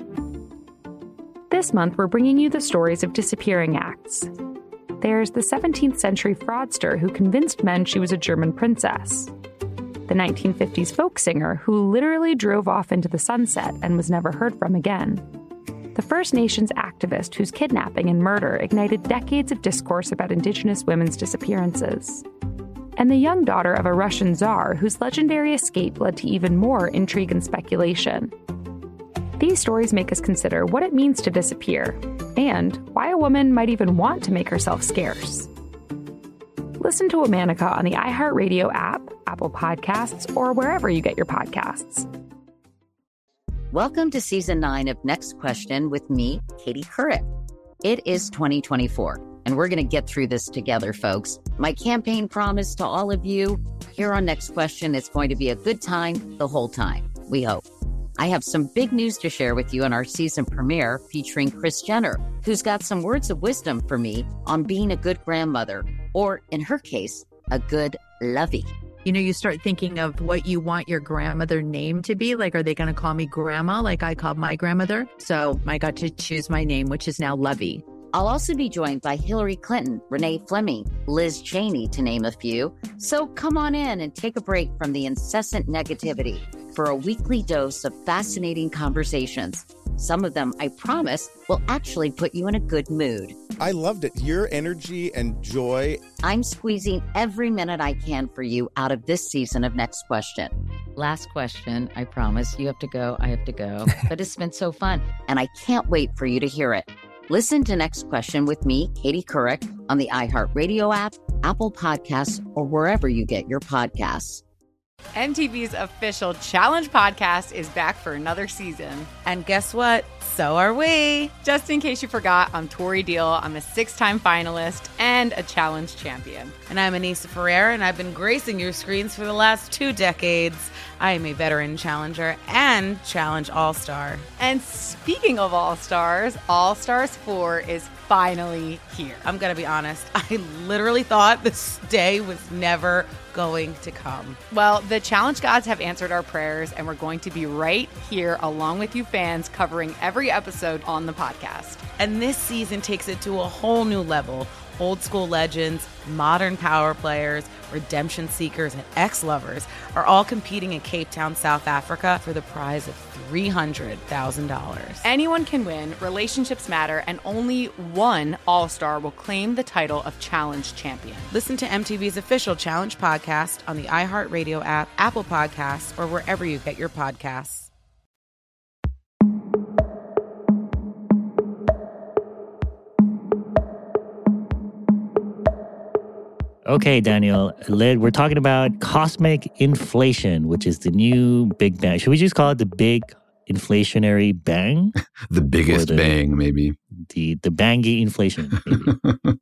This month, we're bringing you the stories of disappearing acts. There's the seventeenth century fraudster who convinced men she was a German princess. The nineteen fifties folk singer who literally drove off into the sunset and was never heard from again. The First Nations activist whose kidnapping and murder ignited decades of discourse about Indigenous women's disappearances. And the young daughter of a Russian czar whose legendary escape led to even more intrigue and speculation. These stories make us consider what it means to disappear, and why a woman might even want to make herself scarce. Listen to Womanica on the iHeartRadio app, Apple Podcasts, or wherever you get your podcasts. Welcome to Season nine of Next Question with me, Katie Couric. It is twenty twenty-four, and we're going to get through this together, folks. My campaign promise to all of you, here on Next Question, it's going to be a good time the whole time, we hope. I have some big news to share with you on our season premiere featuring Kris Jenner, who's got some words of wisdom for me on being a good grandmother, or in her case, a good lovey. You know, you start thinking of what you want your grandmother name to be. Like, are they going to call me grandma like I called my grandmother? So I got to choose my name, which is now Lovey. I'll also be joined by Hillary Clinton, Renee Fleming, Liz Cheney, to name a few. So come on in and take a break from the incessant negativity for a weekly dose of fascinating conversations. Some of them, I promise, will actually put you in a good mood. I loved it. Your energy and joy. I'm squeezing every minute I can for you out of this season of Next Question. Last question, I promise. You have to go, I have to go. But it's been so fun, and I can't wait for you to hear it. Listen to Next Question with me, Katie Couric, on the iHeartRadio app, Apple Podcasts, or wherever you get your podcasts. M T V's official Challenge podcast is back for another season. And guess what? So are we. Just in case you forgot, I'm Tori Deal. I'm a six-time finalist and a Challenge champion. And I'm Anissa Ferreira, and I've been gracing your screens for the last two decades. I am a veteran challenger and Challenge All-Star. And speaking of All-Stars, All-Stars four is finally here. I'm going to be honest. I literally thought this day was never going to come. Well, the Challenge gods have answered our prayers, and we're going to be right here along with you fans covering every episode on the podcast. And this season takes it to a whole new level. Old school legends, modern power players, redemption seekers, and ex-lovers are all competing in Cape Town, South Africa for the prize of three hundred thousand dollars. Anyone can win, relationships matter, and only one All-Star will claim the title of Challenge champion. Listen to M T V's official Challenge podcast on the iHeartRadio app, Apple Podcasts, or wherever you get your podcasts. Okay, Daniel, we're talking about cosmic inflation, which is the new Big Bang. Should we just call it the big inflationary bang? The biggest the, bang, maybe. The the bangy inflation, maybe.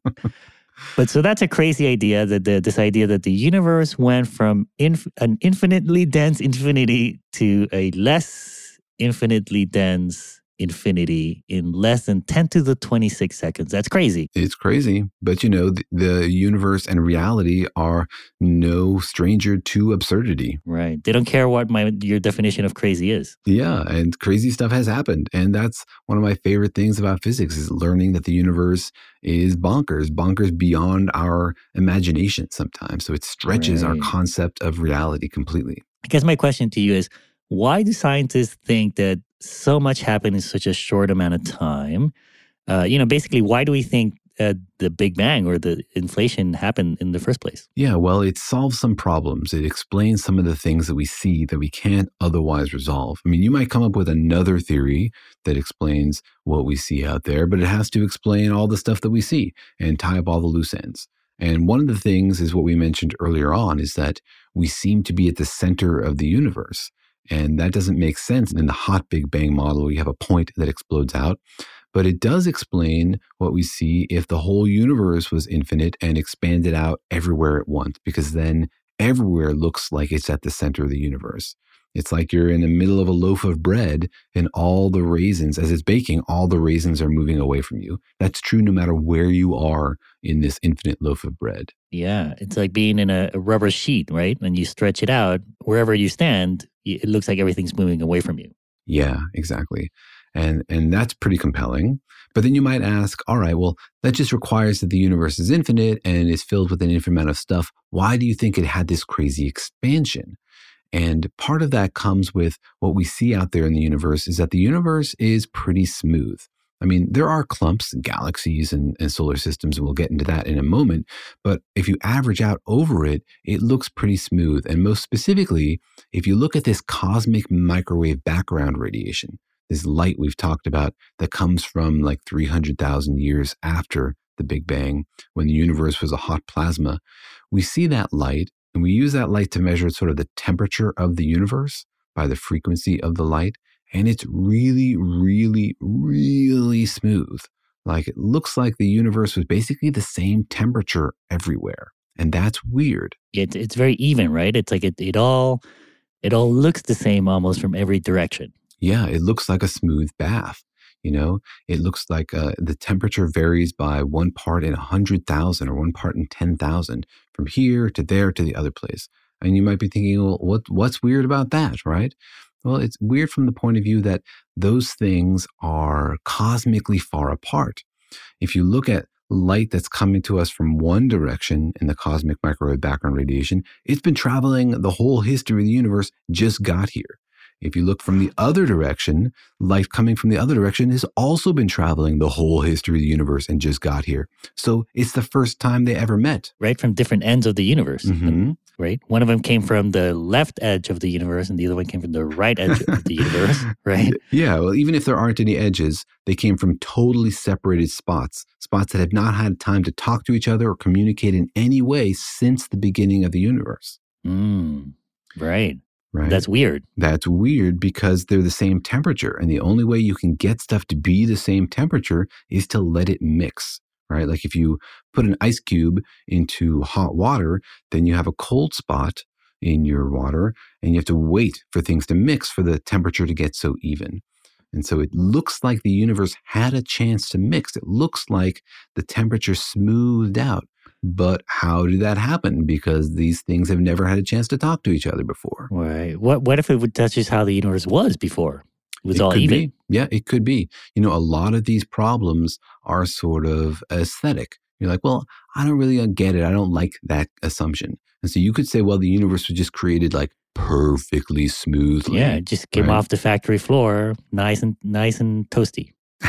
But so that's a crazy idea, that the, this idea that the universe went from inf- an infinitely dense infinity to a less infinitely dense infinity in less than ten to the twenty-six seconds. That's crazy. It's crazy. But, you know, the, the universe and reality are no stranger to absurdity. Right. They don't care what my your definition of crazy is. Yeah. And crazy stuff has happened. And that's one of my favorite things about physics is learning that the universe is bonkers, bonkers beyond our imagination sometimes. So it stretches right. our concept of reality completely. I guess my question to you is, why do scientists think that so much happened in such a short amount of time? Uh, you know, basically, why do we think uh, the Big Bang or the inflation happened in the first place? Yeah, well, it solves some problems. It explains some of the things that we see that we can't otherwise resolve. I mean, you might come up with another theory that explains what we see out there, but it has to explain all the stuff that we see and tie up all the loose ends. And one of the things is what we mentioned earlier on, is that we seem to be at the center of the universe. And that doesn't make sense in the hot Big Bang model. You have a point that explodes out. But it does explain what we see if the whole universe was infinite and expanded out everywhere at once, because then everywhere looks like it's at the center of the universe. It's like you're in the middle of a loaf of bread and all the raisins, as it's baking, all the raisins are moving away from you. That's true no matter where you are in this infinite loaf of bread. Yeah, it's like being in a, a rubber sheet, right? When you stretch it out, wherever you stand, it looks like everything's moving away from you. Yeah, exactly. And and that's pretty compelling. But then you might ask, all right, well, that just requires that the universe is infinite and is filled with an infinite amount of stuff. Why do you think it had this crazy expansion? And part of that comes with what we see out there in the universe is that the universe is pretty smooth. I mean, there are clumps and galaxies and, and solar systems, and we'll get into that in a moment. But if you average out over it, it looks pretty smooth. And most specifically, if you look at this cosmic microwave background radiation, this light we've talked about that comes from like three hundred thousand years after the Big Bang, when the universe was a hot plasma, we see that light. And we use that light to measure sort of the temperature of the universe by the frequency of the light. And it's really, really, really smooth. Like it looks like the universe was basically the same temperature everywhere. And that's weird. It, it's very even, right? It's like it, it all it all looks the same almost from every direction. Yeah, it looks like a smooth bath. You know, it looks like uh, the temperature varies by one part in one hundred thousand or one part in ten thousand from here to there to the other place. And you might be thinking, well, what, what's weird about that, right? Well, it's weird from the point of view that those things are cosmically far apart. If you look at light that's coming to us from one direction in the cosmic microwave background radiation, it's been traveling the whole history of the universe, just got here. If you look from the other direction, light coming from the other direction has also been traveling the whole history of the universe and just got here. So it's the first time they ever met. Right, from different ends of the universe. Mm-hmm. Right? One of them came from the left edge of the universe and the other one came from the right edge of the universe, right? Yeah, well, even if there aren't any edges, they came from totally separated spots, spots that have not had time to talk to each other or communicate in any way since the beginning of the universe. Mm. Right. Right. That's weird. That's weird because they're the same temperature. And the only way you can get stuff to be the same temperature is to let it mix, right? Like if you put an ice cube into hot water, then you have a cold spot in your water and you have to wait for things to mix for the temperature to get so even. And so it looks like the universe had a chance to mix. It looks like the temperature smoothed out. But how did that happen? Because these things have never had a chance to talk to each other before. Right. What What if it would touch how the universe was before? It was it all could even. Be. Yeah, it could be. You know, a lot of these problems are sort of aesthetic. You're like, well, I don't really get it. I don't like that assumption. And so you could say, well, the universe was just created like perfectly smoothly. Yeah, it just came right? off the factory floor, nice and nice and toasty.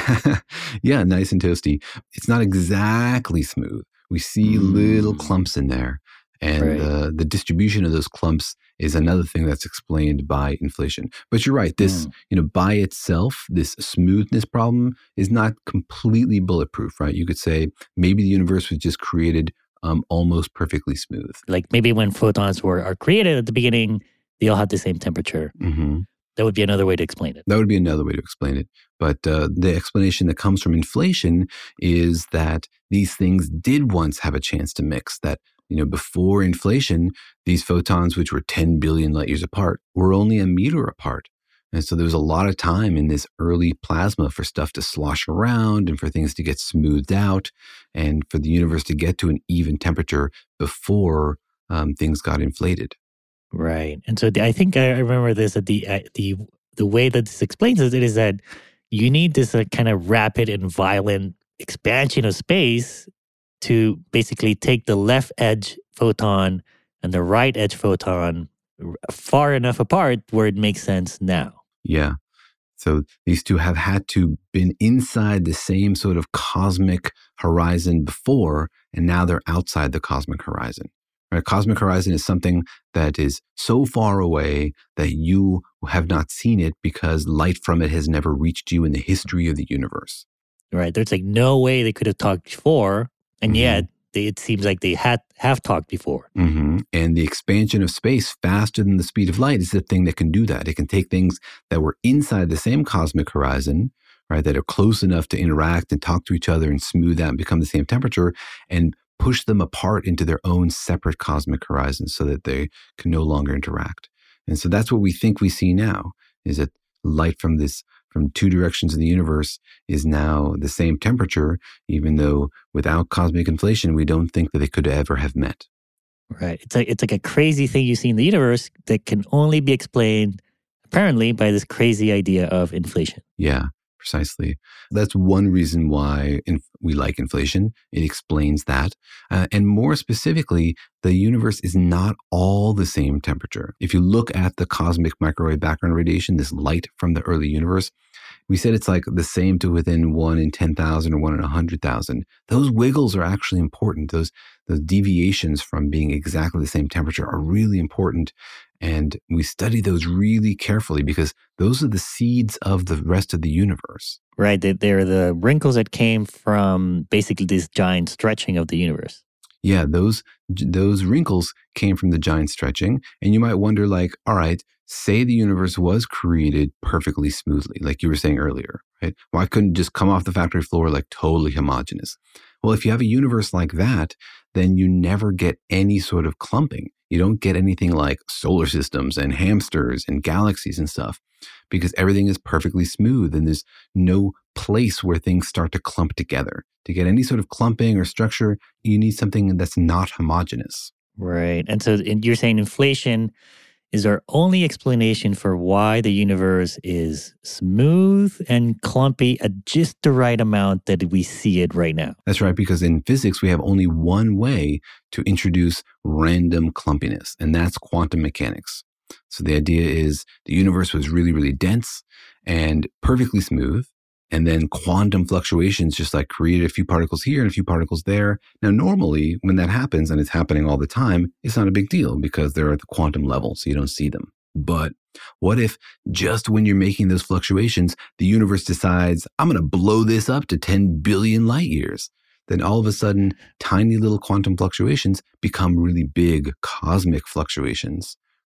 Yeah, nice and toasty. It's not exactly smooth. We see mm. little clumps in there. And right. uh, the distribution of those clumps is another thing that's explained by inflation. But you're right. This, mm. you know, by itself, this smoothness problem is not completely bulletproof, right? You could say maybe the universe was just created um, almost perfectly smooth. Like maybe when photons were are created at the beginning, they all had the same temperature. Mm-hmm. That would be another way to explain it. That would be another way to explain it. But uh, the explanation that comes from inflation is that these things did once have a chance to mix, that, you know, before inflation, these photons, which were ten billion light years apart, were only a meter apart. And so there was a lot of time in this early plasma for stuff to slosh around and for things to get smoothed out and for the universe to get to an even temperature before um, things got inflated. Right. And so I think I remember this, that the, uh, the, the way that this explains it is that you need this uh, kind of rapid and violent expansion of space to basically take the left edge photon and the right edge photon far enough apart where it makes sense now. Yeah. So these two have had to been inside the same sort of cosmic horizon before, and now they're outside the cosmic horizon. Right? Cosmic horizon is something that is so far away that you have not seen it because light from it has never reached you in the history of the universe. Right. There's like no way they could have talked before, and mm-hmm. yet they, it seems like they had have talked before. Mm-hmm. And the expansion of space faster than the speed of light is the thing that can do that. It can take things that were inside the same cosmic horizon, right, that are close enough to interact and talk to each other and smooth out and become the same temperature, and push them apart into their own separate cosmic horizons so that they can no longer interact. And so that's what we think we see now, is that light from this from two directions in the universe is now the same temperature, even though without cosmic inflation, we don't think that they could ever have met. Right. It's like, it's like a crazy thing you see in the universe that can only be explained, apparently, by this crazy idea of inflation. Yeah, precisely. That's one reason why inf- we like inflation. It explains that. Uh, and more specifically, the universe is not all the same temperature. If you look at the cosmic microwave background radiation, this light from the early universe, we said it's like the same to within one in ten thousand or one in one hundred thousand. Those wiggles are actually important. Those, those deviations from being exactly the same temperature are really important. And we study those really carefully because those are the seeds of the rest of the universe. Right. They're the wrinkles that came from basically this giant stretching of the universe. Yeah, those those wrinkles came from the giant stretching. And you might wonder, like, all right, say the universe was created perfectly smoothly, like you were saying earlier, right? Why couldn't it just come off the factory floor like totally homogeneous? Well, if you have a universe like that, then you never get any sort of clumping. You don't get anything like solar systems and hamsters and galaxies and stuff, because everything is perfectly smooth and there's no place where things start to clump together. To get any sort of clumping or structure, you need something that's not homogeneous. Right. And so you're saying inflation is our only explanation for why the universe is smooth and clumpy at just the right amount that we see it right now. That's right, because in physics, we have only one way to introduce random clumpiness, and that's quantum mechanics. So the idea is the universe was really, really dense and perfectly smooth. And then quantum fluctuations just like created a few particles here and a few particles there. Now, normally when that happens, and it's happening all the time, it's not a big deal because they're at the quantum level, so you don't see them. But what if just when you're making those fluctuations, the universe decides, I'm going to blow this up to ten billion light years? Then all of a sudden, tiny little quantum fluctuations become really big cosmic fluctuations.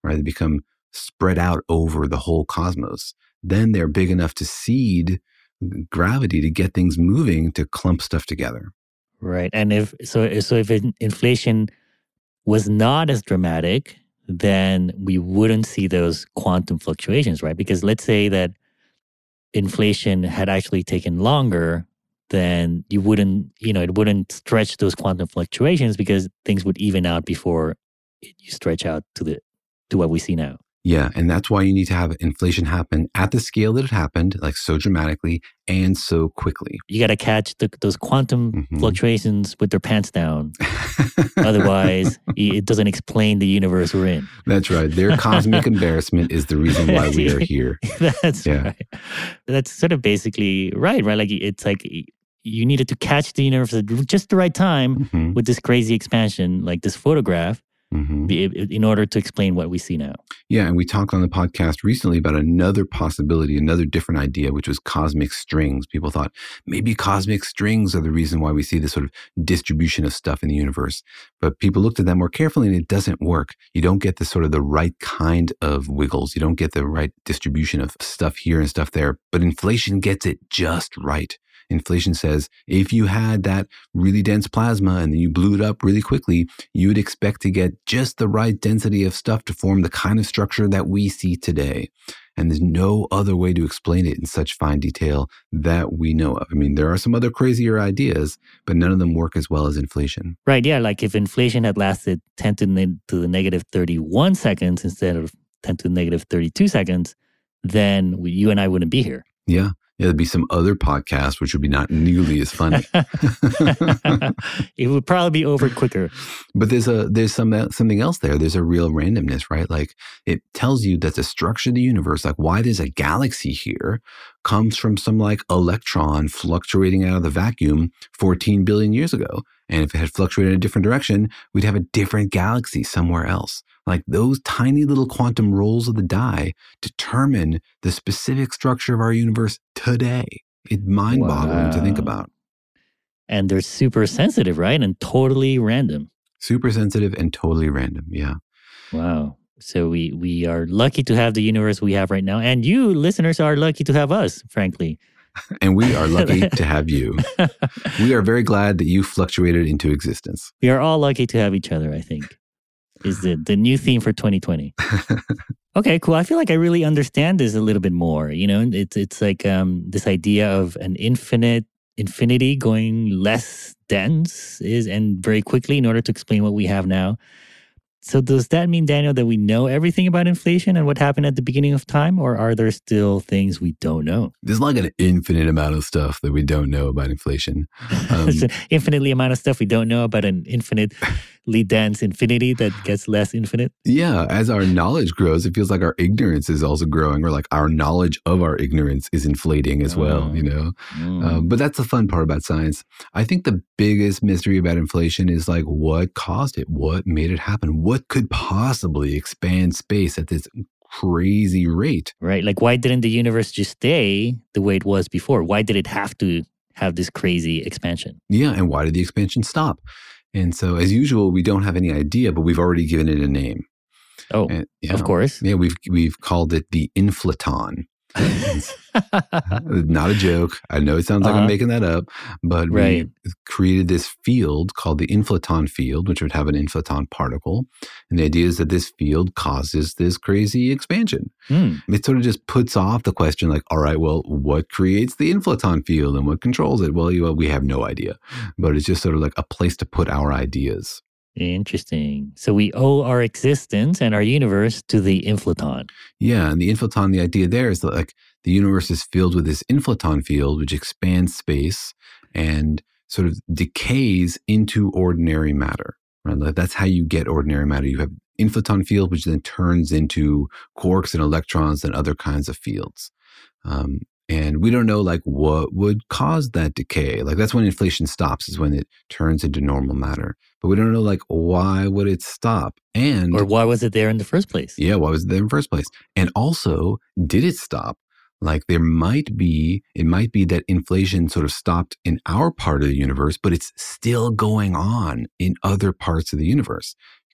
right? They become spread out over the whole cosmos. Then they're big enough to seed gravity to get things moving, to clump stuff together. Right. And if so, so if in, inflation was not as dramatic, then we wouldn't see those quantum fluctuations, right? Because let's say that inflation had actually taken longer, then you wouldn't, you know, it wouldn't stretch those quantum fluctuations because things would even out before you stretch out to the to what we see now. Yeah, and that's why you need to have inflation happen at the scale that it happened, like so dramatically and so quickly. You got to catch the, those quantum mm-hmm. fluctuations with their pants down. Otherwise, it doesn't explain the universe we're in. That's right. Their cosmic embarrassment is the reason why we are here. That's yeah. right. That's sort of basically right, right? Like it's like you needed to catch the universe at just the right time mm-hmm. with this crazy expansion, like this photograph. Mm-hmm. in order to explain what we see now. Yeah, and we talked on the podcast recently about another possibility, another different idea, which was cosmic strings. People thought maybe cosmic strings are the reason why we see this sort of distribution of stuff in the universe. But people looked at that more carefully and it doesn't work. You don't get the sort of the right kind of wiggles. You don't get the right distribution of stuff here and stuff there. But inflation gets it just right. Inflation says if you had that really dense plasma and then you blew it up really quickly, you would expect to get just the right density of stuff to form the kind of structure that we see today. And there's no other way to explain it in such fine detail that we know of. I mean, there are some other crazier ideas, but none of them work as well as inflation. Right, yeah. Like if inflation had lasted ten to the negative thirty-one seconds instead of ten to the negative thirty-two seconds, then we, you and I wouldn't be here. Yeah. Yeah, there'd be some other podcast which would be not nearly as funny. It would probably be over quicker. But there's a there's some something else there. There's a real randomness, right? Like it tells you that the structure of the universe, like why there's a galaxy here, comes from some like electron fluctuating out of the vacuum fourteen billion years ago. And if it had fluctuated in a different direction, we'd have a different galaxy somewhere else. Like those tiny little quantum rolls of the die determine the specific structure of our universe today. It's mind-boggling wow. to think about. And they're super sensitive, right? And totally random. Super sensitive and totally random, yeah. Wow. So we we are lucky to have the universe we have right now. And you listeners are lucky to have us, frankly. And we are lucky to have you. We are very glad that you fluctuated into existence. We are all lucky to have each other, I think, is the, the new theme for twenty twenty. Okay, cool. I feel like I really understand this a little bit more. You know, it's it's like um, this idea of an infinite infinity going less dense is and very quickly in order to explain what we have now. So does that mean, Daniel, that we know everything about inflation and what happened at the beginning of time? Or are there still things we don't know? There's like an infinite amount of stuff that we don't know about inflation. Um, There's an infinitely amount of stuff we don't know about an infinitely dense infinity that gets less infinite. Yeah. As our knowledge grows, it feels like our ignorance is also growing, or like our knowledge of our ignorance is inflating as oh. well, you know? Mm. Um, but that's the fun part about science. I think the biggest mystery about inflation is like what caused it? What made it happen? What What could possibly expand space at this crazy rate? Right. Like, why didn't the universe just stay the way it was before? Why did it have to have this crazy expansion? Yeah. And why did the expansion stop? And so, as usual, we don't have any idea, but we've already given it a name. Oh, and, you of know, course. Yeah, we've we've called it the inflaton. Not a joke. I know it sounds like uh-huh. I'm making that up, but right. we created this field called the inflaton field, which would have an inflaton particle. And the idea is that this field causes this crazy expansion. Hmm. It sort of just puts off the question like, all right, well, what creates the inflaton field and what controls it? Well, you know, we have no idea, but it's just sort of like a place to put our ideas. Interesting. So we owe our existence and our universe to the inflaton. Yeah, and the inflaton, the idea there is that like the universe is filled with this inflaton field, which expands space and sort of decays into ordinary matter. Right? Like that's how you get ordinary matter. You have inflaton field, which then turns into quarks and electrons and other kinds of fields. Um, And we don't know like what would cause that decay. Like that's when inflation stops, is when it turns into normal matter. But we don't know like why would it stop? And or why was it there in the first place? Yeah, why was it there in the first place? And also, did it stop? Like there might be, it might be that inflation sort of stopped in our part of the universe, but it's still going on in other parts of the universe.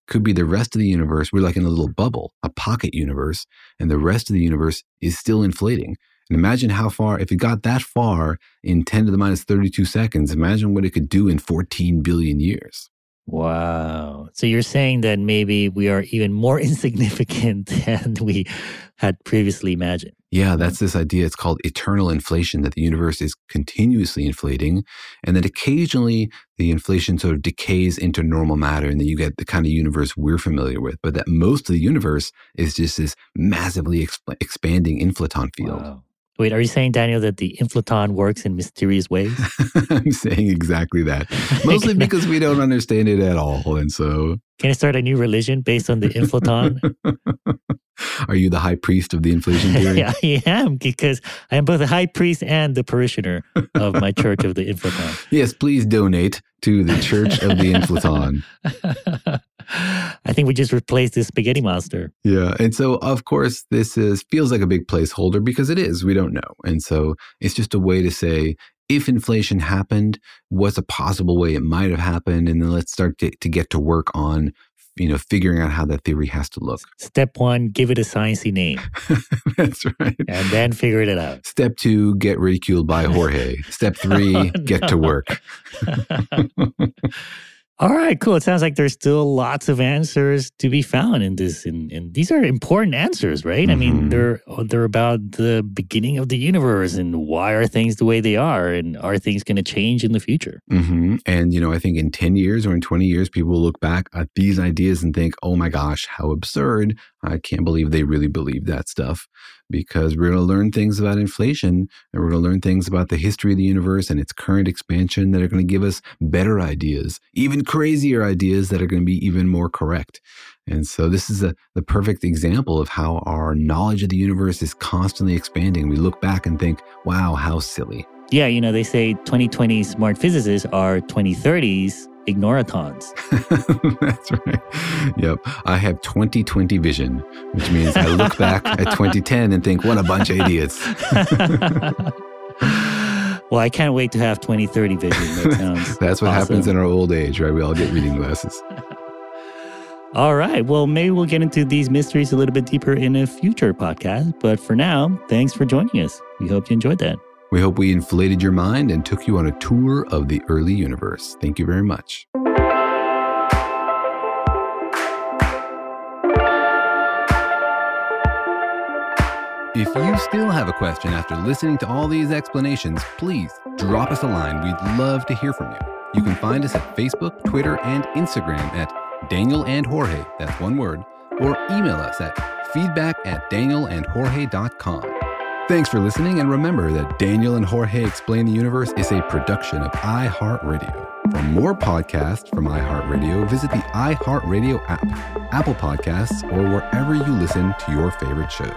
Could be the rest of the universe. We're like in a little bubble, a pocket universe, and the rest of the universe is still inflating. And imagine how far, if it got that far in ten to the minus thirty-two seconds, imagine what it could do in fourteen billion years. Wow. So you're saying that maybe we are even more insignificant than we had previously imagined. Yeah, that's this idea. It's called eternal inflation, that the universe is continuously inflating, and that occasionally the inflation sort of decays into normal matter, and then you get the kind of universe we're familiar with. But that most of the universe is just this massively exp- expanding inflaton field. Wow. Wait, are you saying, Daniel, that the inflaton works in mysterious ways? I'm saying exactly that. Mostly because we don't understand it at all. And so... Can I start a new religion based on the inflaton? Are you the high priest of the inflation theory? Yeah, I am, because I am both the high priest and the parishioner of my church of the inflaton. Yes, please donate to the Church of the Inflaton. I think we just replaced the spaghetti monster. Yeah. And so, of course, this is feels like a big placeholder because it is. We don't know. And so it's just a way to say, if inflation happened, what's a possible way it might have happened? And then let's start to, to get to work on, you know, figuring out how that theory has to look. Step one, give it a sciencey name. That's right. And then figure it out. Step two, get ridiculed by Jorge. Step three, oh, get no. to work. All right, cool. It sounds like there's still lots of answers to be found in this. And, and these are important answers, right? Mm-hmm. I mean, they're they're about the beginning of the universe and why are things the way they are and are things going to change in the future? Mm-hmm. And, you know, I think in ten years or in twenty years, people will look back at these ideas and think, oh my gosh, how absurd. I can't believe they really believe that stuff. Because we're going to learn things about inflation and we're going to learn things about the history of the universe and its current expansion that are going to give us better ideas, even crazier ideas that are going to be even more correct. And so this is a, the perfect example of how our knowledge of the universe is constantly expanding. We look back and think, wow, how silly. Yeah, you know, they say twenty twenty smart physicists are twenty thirties ignoratons. That's right. Yep. I have twenty twenty vision, which means I look back at twenty ten and think, what a bunch of idiots. Well, I can't wait to have twenty thirty vision. That sounds That's what awesome. happens in our old age, right? We all get reading glasses. All right. Well, maybe we'll get into these mysteries a little bit deeper in a future podcast. But for now, thanks for joining us. We hope you enjoyed that. We hope we inflated your mind and took you on a tour of the early universe. Thank you very much. If you still have a question after listening to all these explanations, please drop us a line. We'd love to hear from you. You can find us at Facebook, Twitter, and Instagram at Daniel and Jorge, that's one word, or email us at feedback at daniel and jorge dot com. Thanks for listening, and remember that Daniel and Jorge Explain the Universe is a production of iHeartRadio. For more podcasts from iHeartRadio, visit the iHeartRadio app, Apple Podcasts, or wherever you listen to your favorite shows.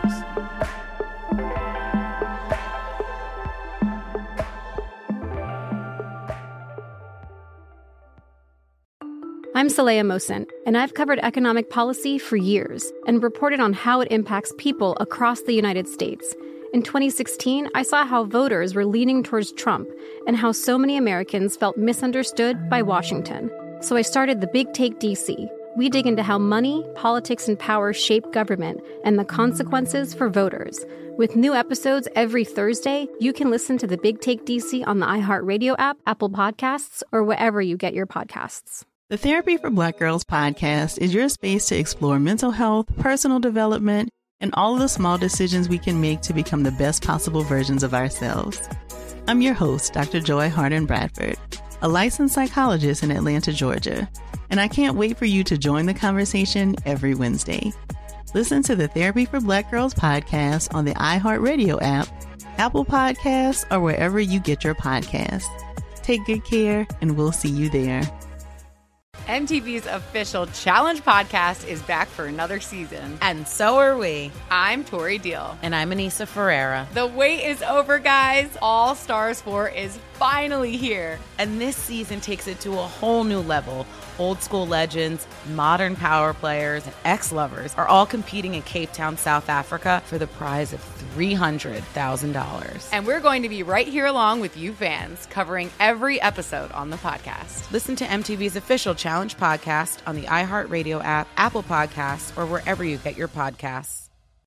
I'm Saleha Mohsin, and I've covered economic policy for years and reported on how it impacts people across the United States. In twenty sixteen, I saw how voters were leaning towards Trump and how so many Americans felt misunderstood by Washington. So I started The Big Take D C. We dig into how money, politics, and power shape government and the consequences for voters. With new episodes every Thursday, you can listen to The Big Take D C on the iHeartRadio app, Apple Podcasts, or wherever you get your podcasts. The Therapy for Black Girls podcast is your space to explore mental health, personal development, and all of the small decisions we can make to become the best possible versions of ourselves. I'm your host, Doctor Joy Harden Bradford, a licensed psychologist in Atlanta, Georgia, and I can't wait for you to join the conversation every Wednesday. Listen to the Therapy for Black Girls podcast on the iHeartRadio app, Apple Podcasts, or wherever you get your podcasts. Take good care, and we'll see you there. M T V's official Challenge podcast is back for another season. And so are we. I'm Tori Deal. And I'm Anissa Ferreira. The wait is over, guys. All Stars four is finally here. And this season takes it to a whole new level. Old school legends, modern power players, and ex-lovers are all competing in Cape Town, South Africa for the prize of three hundred thousand dollars. And we're going to be right here along with you fans, covering every episode on the podcast. Listen to M T V's official Challenge Challenge Podcast on the iHeartRadio app, Apple Podcasts, or wherever you get your podcasts.